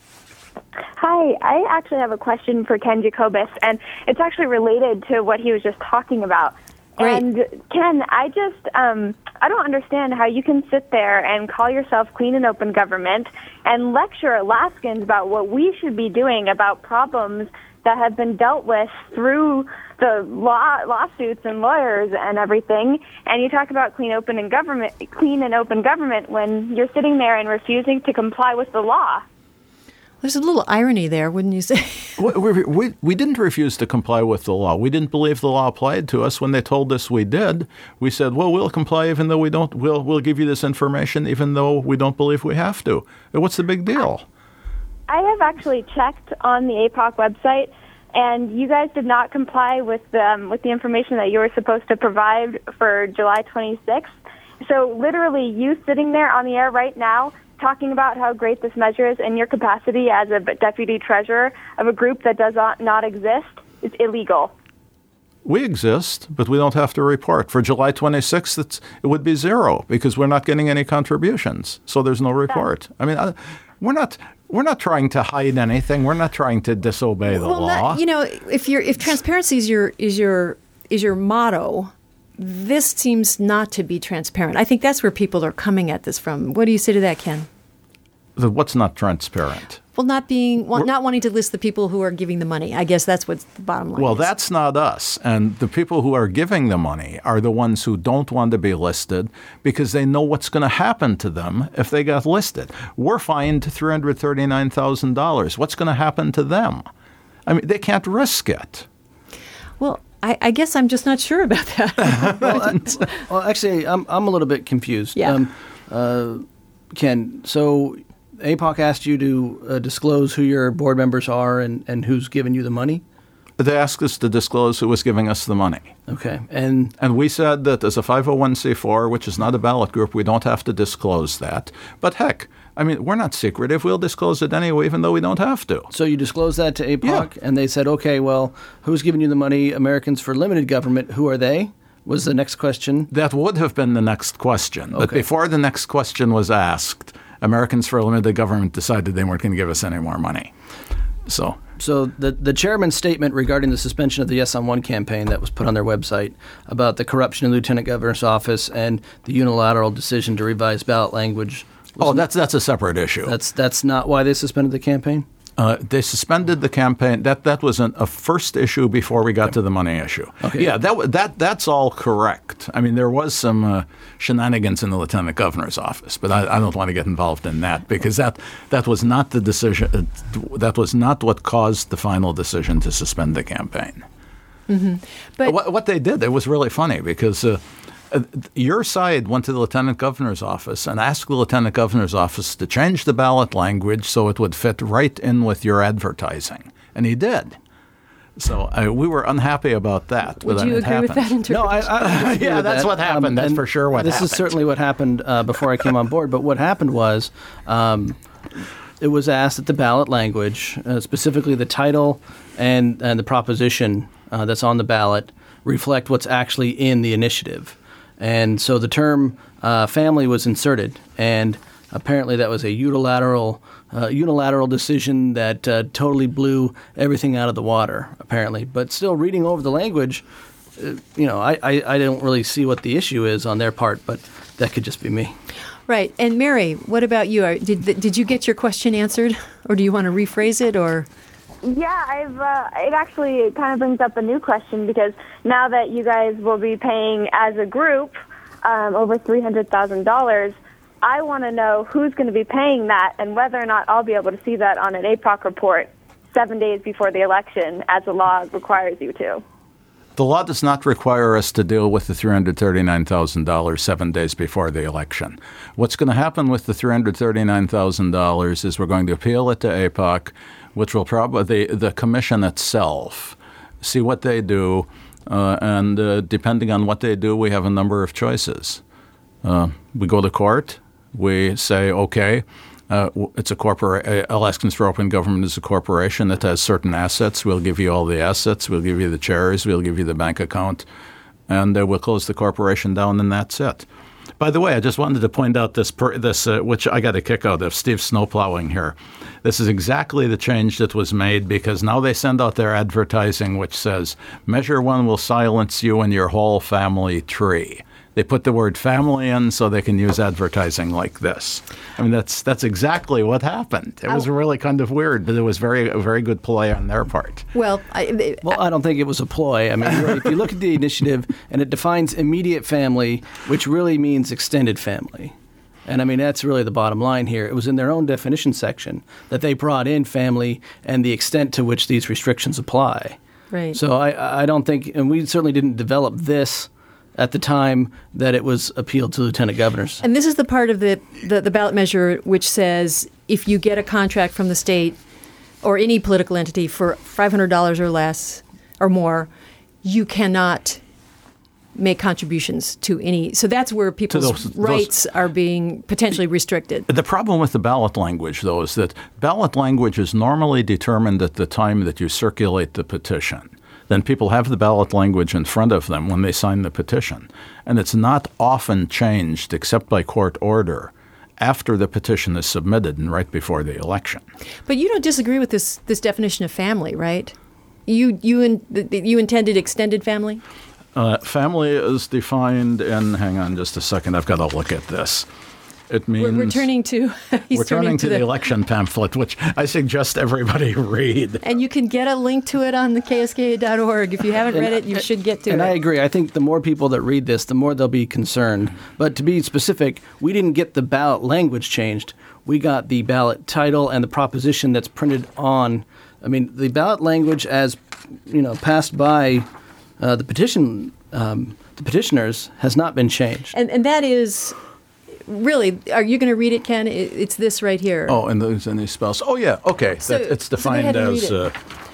Hi. I actually have a question for Ken Jacobus, and it's actually related to what he was just talking about.
Great.
And Ken, I just, um, I don't understand how you can sit there and call yourself Clean and Open Government and lecture Alaskans about what we should be doing about problems that have been dealt with through the law, lawsuits and lawyers and everything, and you talk about clean, open, and government, clean and open government when you're sitting there and refusing to comply with the law.
There's a little irony there, wouldn't you say?
we, we, we, we didn't refuse to comply with the law. We didn't believe the law applied to us when they told us we did. We said, well, we'll comply even though we don't. We'll we'll give you this information even though we don't believe we have to. What's the big deal?
I have actually checked on the A P O C website, and you guys did not comply with the, um, with the information that you were supposed to provide for July twenty-sixth. So literally, you sitting there on the air right now talking about how great this measure is in your capacity as a deputy treasurer of a group that does not, not exist is illegal.
We exist, but we don't have to report. For July twenty-sixth, it's, it would be zero because we're not getting any contributions. So there's no report. I mean, I, we're not we're not trying to hide anything. We're not trying to disobey the
well,
law.
Not, you know, if you're if transparency is your is your is your motto, this seems not to be transparent. I think that's where people are coming at this from. What do you say to that, Ken?
The, what's not transparent?
Well, not being, well, not wanting to list the people who are giving the money. I guess that's what's the bottom line.
Well,
is.
That's not us. And the people who are giving the money are the ones who don't want to be listed because they know what's going to happen to them if they got listed. We're fined three hundred thirty-nine thousand dollars. What's going to happen to them? I mean, they can't risk it.
Well, I, I guess I'm just not sure about that.
well, I, well, actually, I'm I'm a little bit confused.
Yeah.
Um, uh, Ken, so A P O C asked you to uh, disclose who your board members are and, and who's given you the money?
They asked us to disclose who was giving us the money.
Okay. And
and we said that as a five oh one c four, which is not a ballot group, we don't have to disclose that. But heck, I mean, we're not secretive. We'll disclose it anyway, even though we don't have to.
So you disclosed that to A P O C,
Yeah.
and they said, okay, well, who's giving you the money? Americans for Limited Government. Who are they? Was the next question.
That would have been the next question. But
Okay.
before the next question was asked, Americans for Limited Government decided they weren't going to give us any more money. So
So the the chairman's statement regarding the suspension of the Yes on One campaign that was put on their website about the corruption in the lieutenant governor's office and the unilateral decision to revise ballot language.
Oh, that's that's a separate issue.
That's that's not why they suspended the campaign?
Uh, they suspended the campaign. That that was an, a first issue before we got to the money issue.
Okay.
Yeah, that wa- that that's all correct. I mean, there was some uh, shenanigans in the lieutenant governor's office, but I, I don't want to get involved in that because that that was not the decision. Uh, that was not what caused the final decision to suspend the campaign.
But
What, what they did, it was really funny because uh, uh, your side went to the lieutenant governor's office and asked the lieutenant governor's office to change the ballot language so it would fit right in with your advertising, and he did. So uh, we were unhappy about that.
would
but
you
it
agree with that
happened.
No,
interpretation?
I, I agree
Yeah,
with
that's
that.
what happened. That's
and
for sure what
this
happened.
is certainly what happened uh, before I came on board. But what happened was um, it was asked that the ballot language, uh, specifically the title and, and the proposition uh, that's on the ballot, reflect what's actually in the initiative. And so the term uh, family was inserted, and apparently that was a unilateral uh, unilateral decision that uh, totally blew everything out of the water, apparently. But still, reading over the language, uh, you know, I, I, I don't really see what the issue is on their part, but that could just be me.
Right. And Mary, what about you? Are- Did did you get your question answered, or do you want to rephrase it, or?
Yeah, I've. Uh, it actually kind of brings up a new question because now that you guys will be paying as a group um, over three hundred thousand dollars, I want to know who's going to be paying that and whether or not I'll be able to see that on an A P O C report seven days before the election, as the law requires you to.
The law does not require us to deal with the three hundred thirty-nine thousand dollars seven days before the election. What's going to happen with the three hundred thirty-nine thousand dollars is we're going to appeal it to A P O C, which will probably, the, the commission itself, see what they do, uh, and uh, depending on what they do, we have a number of choices. Uh, we go to court, we say, okay, uh, it's a corpora- uh, Alaskans for Open Government is a corporation that has certain assets. We'll give you all the assets. We'll give you the chairs. We'll give you the bank account. And uh, we'll close the corporation down, and that's it. By the way, I just wanted to point out this, per, this uh, which I got a kick out of, Steve Snowplowing here. This is exactly the change that was made because now they send out their advertising which says, Measure One will silence you and your whole family tree. They put the word family in so they can use advertising like this. I mean, that's that's exactly what happened. It was really kind of weird, but it was very a very good play on their part.
Well, I,
Well, I don't think it was a ploy. I mean, really, if you look at the initiative and it defines immediate family, which really means extended family. And I mean, that's really the bottom line here. It was in their own definition section that they brought in family and the extent to which these restrictions apply.
right.
So I, I don't think, and we certainly didn't develop this at the time that it was appealed to lieutenant governors.
And this is the part of the, the, the ballot measure which says if you get a contract from the state or any political entity for five hundred dollars or less or more, you cannot make contributions to any. So that's where people's
those- those-
rights are being potentially restricted.
The problem with the ballot language, though, is that ballot language is normally determined at the time that you circulate the petition. Then people have the ballot language in front of them when they sign the petition. And it's not often changed except by court order after the petition is submitted and right before the election.
But you don't disagree with this this definition of family, right? You you in, you intended extended family?
Uh, family is defined in, hang on just a second, I've got to look at this. It means
We're, we're turning to he's
we're turning to,
to
the election pamphlet, which I suggest everybody read.
And you can get a link to it on the K S K A dot org. If you haven't read it, you should get to
And
it.
I agree. I think the more people that read this, the more they'll be concerned. But to be specific, we didn't get the ballot language changed. We got the ballot title and the proposition that's printed on. I mean, the ballot language as, you know, passed by uh, the petition, um, the petitioners has not been changed.
And and that is really. Are you going to read it, Ken? It, it's this right here.
Oh, and there's any spells. Oh, yeah, okay.
So-
that, it's
so go
defined
ahead and read
as
it.
uh,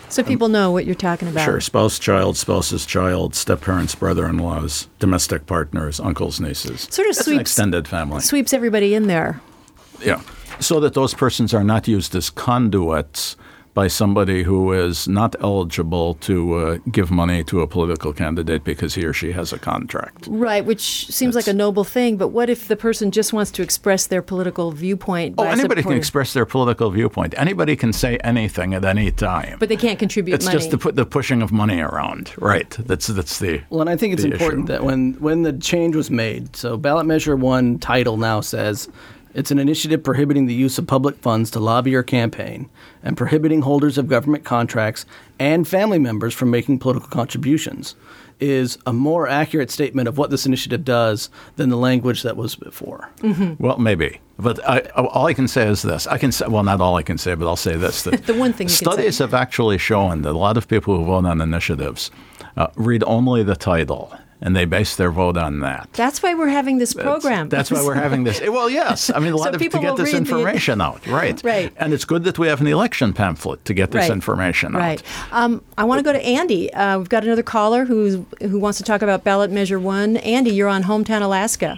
So people know what you're talking about.
Sure, spouse, child, spouse's child, step-parents, brother-in-laws, domestic partners, uncles, nieces.
Sort of
That's
sweeps,
an extended family.
Sweeps everybody in there.
Yeah, so that those persons are not used as conduits by somebody who is not eligible to uh, give money to a political candidate because he or she has a contract.
Right, which seems
That's,
like a noble thing, but what if the person just wants to express their political viewpoint?
Oh,
by
anybody
supporting-
can express their political viewpoint. Anybody can say anything at any time.
But they can't contribute
it's
money.
just the, pu- the pushing of money around. Right, that's that's the
Well, and I think it's
the
important
issue.
that when, when the change was made, so ballot measure one title now says, it's an initiative prohibiting the use of public funds to lobby or campaign and prohibiting holders of government contracts and family members from making political contributions, is a more accurate statement of what this initiative does than the language that was before.
Mm-hmm.
Well, maybe. But I, all I can say is this. I can say, well, not all I can say, but I'll say this. That
The one thing you can
studies
say.
have actually shown that a lot of people who vote on initiatives uh, read only the title, and they base their vote on that.
That's why we're having this program.
That's, that's why we're having this. Well, yes. I mean, a
So
lot of to
people
get
will
this
read the-
information out, right?
Right.
And it's good that we have an election pamphlet to get this
Right.
information out.
Right. Um, I want to go to Andy. Uh, we've got another caller who's, who wants to talk about ballot measure one. Andy, you're on Hometown Alaska.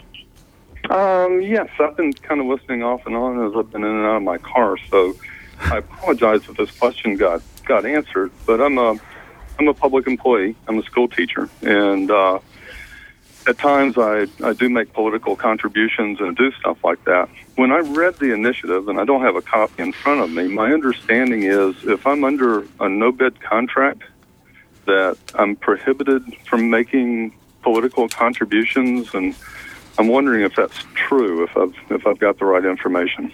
Um, yes, I've been kind of listening off and on as I've been in and out of my car, so I apologize if this question got, got answered, but I'm a, I'm a public employee. I'm a school teacher, and uh, at times I, I do make political contributions and do stuff like that. When I read the initiative, and I don't have a copy in front of me, my understanding is if I'm under a no-bid contract, that I'm prohibited from making political contributions, and I'm wondering if that's true, if I've if I've got the right information.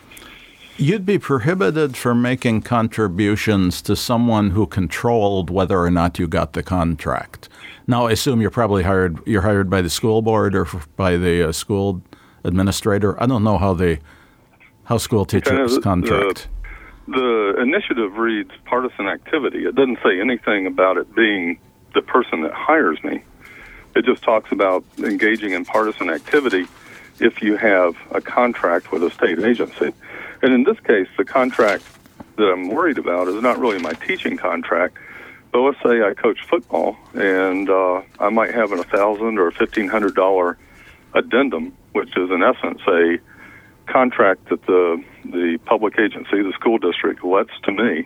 You'd be prohibited from making contributions to someone who controlled whether or not you got the contract. Now, I assume you're probably hired. You're hired by the school board or by the uh, school administrator. I don't know how the how school teachers
Okay,
contract.
The, the initiative reads partisan activity. It doesn't say anything about it being the person that hires me. It just talks about engaging in partisan activity if you have a contract with a state agency. And in this case, the contract that I'm worried about is not really my teaching contract. But let's say I coach football, and uh, I might have an one thousand dollars or fifteen hundred dollars addendum, which is in essence a contract that the the public agency, the school district, lets to me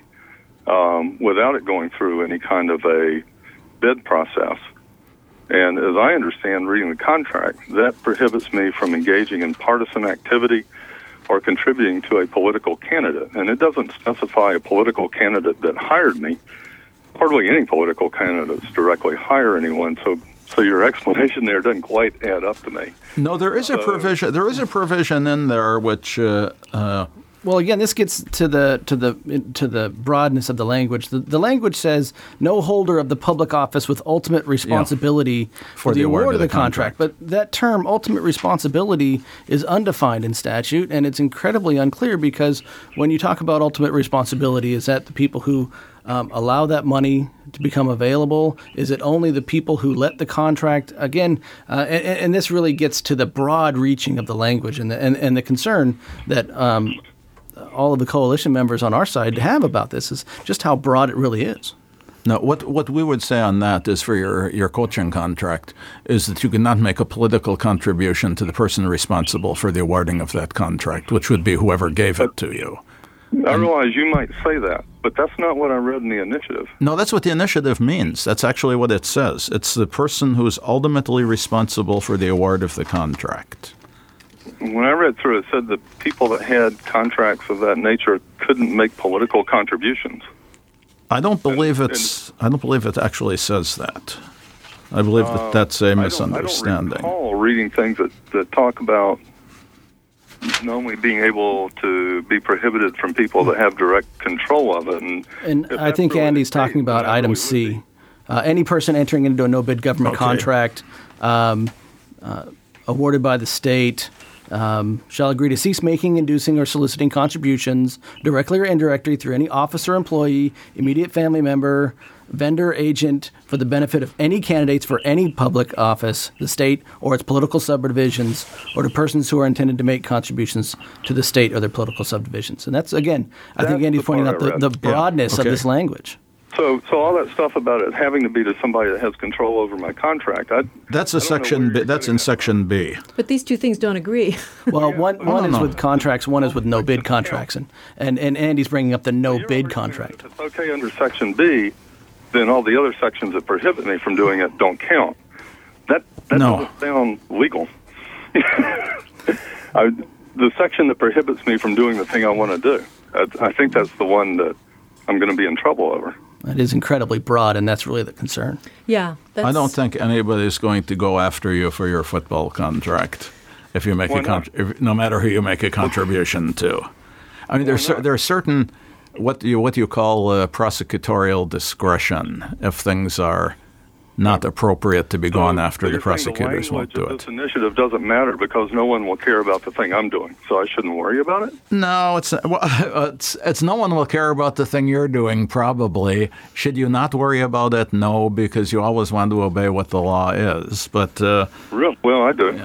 um, without it going through any kind of a bid process. And as I understand reading the contract, that prohibits me from engaging in partisan activity or contributing to a political candidate. And it doesn't specify a political candidate that hired me. Hardly any political candidates directly hire anyone, so so your explanation there doesn't quite add up to me.
No, there is a provision. There is a provision in there which. Uh, uh,
Well, again, this gets to the to the to the broadness of the language. The, the language says no holder of the public office with ultimate responsibility yeah, for, for the, the award, award of the, the contract. contract. But that term, ultimate responsibility, is undefined in statute, and it's incredibly unclear because when you talk about ultimate responsibility, is that the people who um, allow that money to become available? Is it only the people who let the contract? Again, uh, and, and this really gets to the broad reaching of the language and the, and, and the concern that um, all of the coalition members on our side have about this is just how broad it really is.
No, what what we would say on that is for your, your coaching contract is that you cannot make a political contribution to the person responsible for the awarding of that contract, which would be whoever gave it to you.
I realize you might say that, but that's not what I read in the initiative.
No, that's what the initiative means. That's actually what it says. It's the person who is ultimately responsible for the award of the contract.
When I read through it, it said that people that had contracts of that nature couldn't make political contributions.
I don't believe it's. I don't believe it actually says that. I believe that that's a misunderstanding.
I don't, I don't recall reading things that, that talk about not only being able to be prohibited from people that have direct control of it. And,
and I think really Andy's talking case, about item really C. Uh, any person entering into a no-bid government okay. contract um, uh, awarded by the state Um, shall agree to cease making, inducing, or soliciting contributions, directly or indirectly, through any officer, employee, immediate family member, vendor, agent, for the benefit of any candidates for any public office, the state or its political subdivisions, or to persons who are intended to make contributions to the state or their political subdivisions. And that's, again, I
that's
think Andy's pointing out the, the broadness yeah. okay. of this language.
So, so all that stuff about it having to be to somebody that has control over my contract, I,
That's a
I don't know
section.
where
B,
you're
that's
getting
in
that.
section B.
But these two things don't agree.
Well, one
Oh,
one
no,
is
no.
with contracts, one is with no bid contracts, and, and, and Andy's bringing up the no
You're
bid
arguing
contract.
If it's okay under Section B, then all the other sections that prohibit me from doing it don't count. That that
No.
doesn't sound legal. I, the section that prohibits me from doing the thing I want to do, I, I think that's the one that I'm going to be in trouble over.
That is incredibly broad, and that's really the concern.
Yeah. That's,
I don't think anybody's going to go after you for your football contract if you make
Why
a
not?
con- if, no matter who you make a contribution to. I mean, there's cer- there are certain what you what you call uh, prosecutorial discretion if things are not appropriate to be gone
So-
after
so
the
you're saying
prosecutors
the
won't do
language
it.
of this initiative doesn't matter because no one will care about the thing I'm doing, so I shouldn't worry about it?
No, it's, well, it's it's no one will care about the thing you're doing. Probably should you not worry about it? No, because you always want to obey what the law is. But uh,
Real well, I do.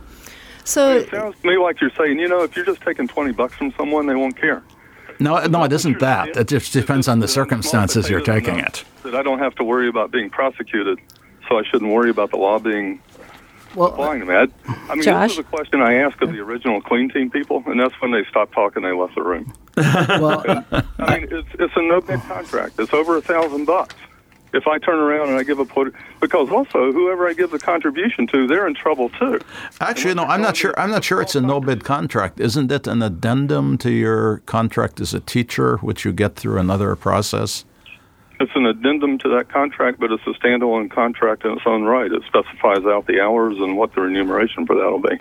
So
It sounds to me like you're saying, you know, if you're just taking twenty bucks from someone, they won't care.
no, no, it isn't that. It just depends on the circumstances you're taking it.
That I don't have to worry about being prosecuted, so I shouldn't worry about the law being
Well,
applying to me. I, I mean,
Josh?
this was a question I asked of the original Clean Team people, and that's when they stopped talking. They left the room.
well,
I mean, it's it's a no bid contract. It's over a thousand bucks. If I turn around and I give a put, because also whoever I give the contribution to, they're in trouble too.
Actually, no, I'm not sure. I'm not sure it's a no bid contract. Isn't it an addendum to your contract as a teacher, which you get through another process?
It's an addendum to that contract, but it's a standalone contract in its own right. It specifies out the hours and what the remuneration for that will be.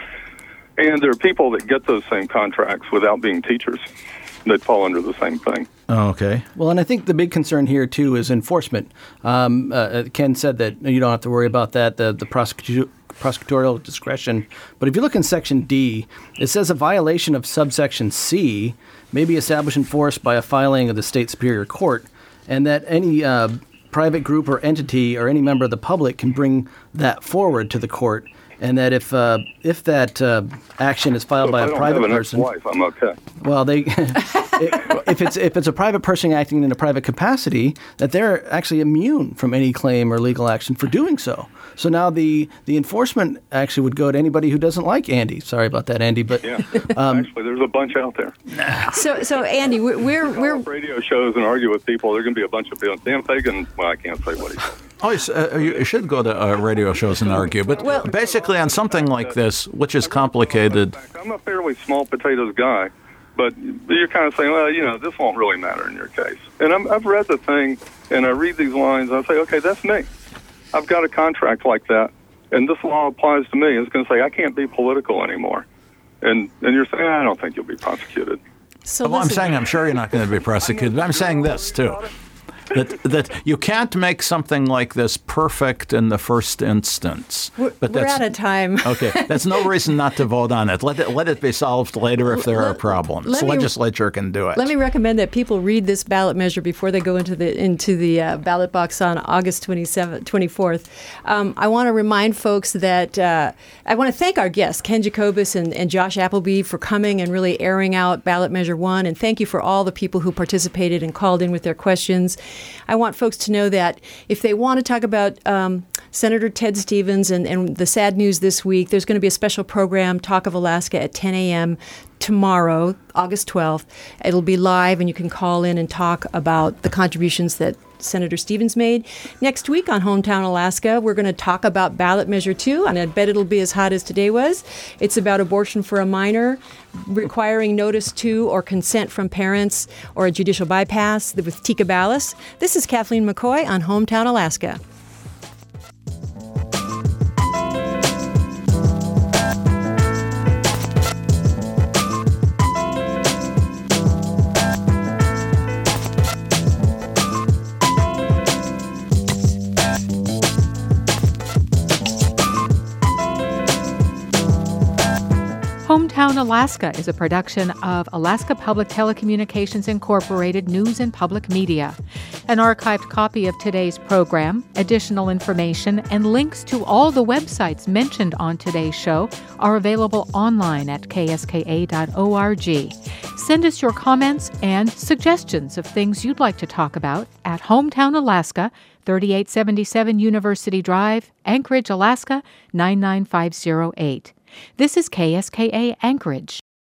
And there are people that get those same contracts without being teachers. They'd fall under the same thing.
Oh, okay.
well, and I think the big concern here too is enforcement. Um, uh, Ken said that you don't have to worry about that, the the prosecu- prosecutorial discretion. But if you look in Section D, it says a violation of subsection C may be established and enforced by a filing of the state superior court, and that any uh, private group or entity or any member of the public can bring that forward to the court, and that if uh, if that uh, action is filed
So
by
if I
a
don't
private
have an
person,
ex-wife, I'm okay.
well, they if it's if it's a private person acting in a private capacity, that they're actually immune from any claim or legal action for doing so. So now the the enforcement actually would go to anybody who doesn't like Andy. Sorry about that, Andy, but
Yeah. Actually, there's a bunch out there.
so so Andy, we're we're,
Call
we're
up radio shows and argue with people. There's going to be a bunch of people. Dan Fagan, well, I can't say what he said.
Oh, yes, uh, you you should go to uh, radio shows and argue. But
Well-
basically, on something like this, which is complicated,
I'm a fairly small potatoes guy, but you're kind of saying, well, you know, this won't really matter in your case. And I'm, I've read the thing, and I read these lines, and I say, okay, that's me. I've got a contract like that, and this law applies to me. It's going to say I can't be political anymore. And and you're saying, I don't think you'll be prosecuted.
so
well, I'm
listen,
saying I'm sure you're not going to be prosecuted. But I'm saying this too. That, that you can't make something like this perfect in the first instance.
we're,
but
we're
that's,
out of time.
Okay, that's no reason not to vote on it. Let it let it be solved later if there are
Let-
problems.
let
The
me-
legislature can do it.
Let me recommend that people read this ballot measure before they go into the into the uh, ballot box on August twenty-seventh, twenty-fourth. Um, I want to remind folks that uh, I want to thank our guests, Ken Jacobus and, and Josh Appleby, for coming and really airing out ballot measure one. And thank you for all the people who participated and called in with their questions. I want folks to know that if they want to talk about um, Senator Ted Stevens and, and the sad news this week, there's going to be a special program, Talk of Alaska, at ten a.m. tomorrow, August twelfth. It'll be live, and you can call in and talk about the contributions that Senator Stevens made. Next week on Hometown Alaska, we're going to talk about ballot measure two, and I bet it'll be as hot as today was. It's about abortion for a minor, requiring notice to or consent from parents, or a judicial bypass with Tika Ballas. This is Kathleen McCoy on Hometown Alaska.
Hometown Alaska is a production of Alaska Public Telecommunications Incorporated News and Public Media. An archived copy of today's program, additional information, and links to all the websites mentioned on today's show are available online at k s k a dot org. Send us your comments and suggestions of things you'd like to talk about at Hometown Alaska, thirty-eight seventy-seven University Drive, Anchorage, Alaska, nine nine five zero eight. This is K S K A Anchorage.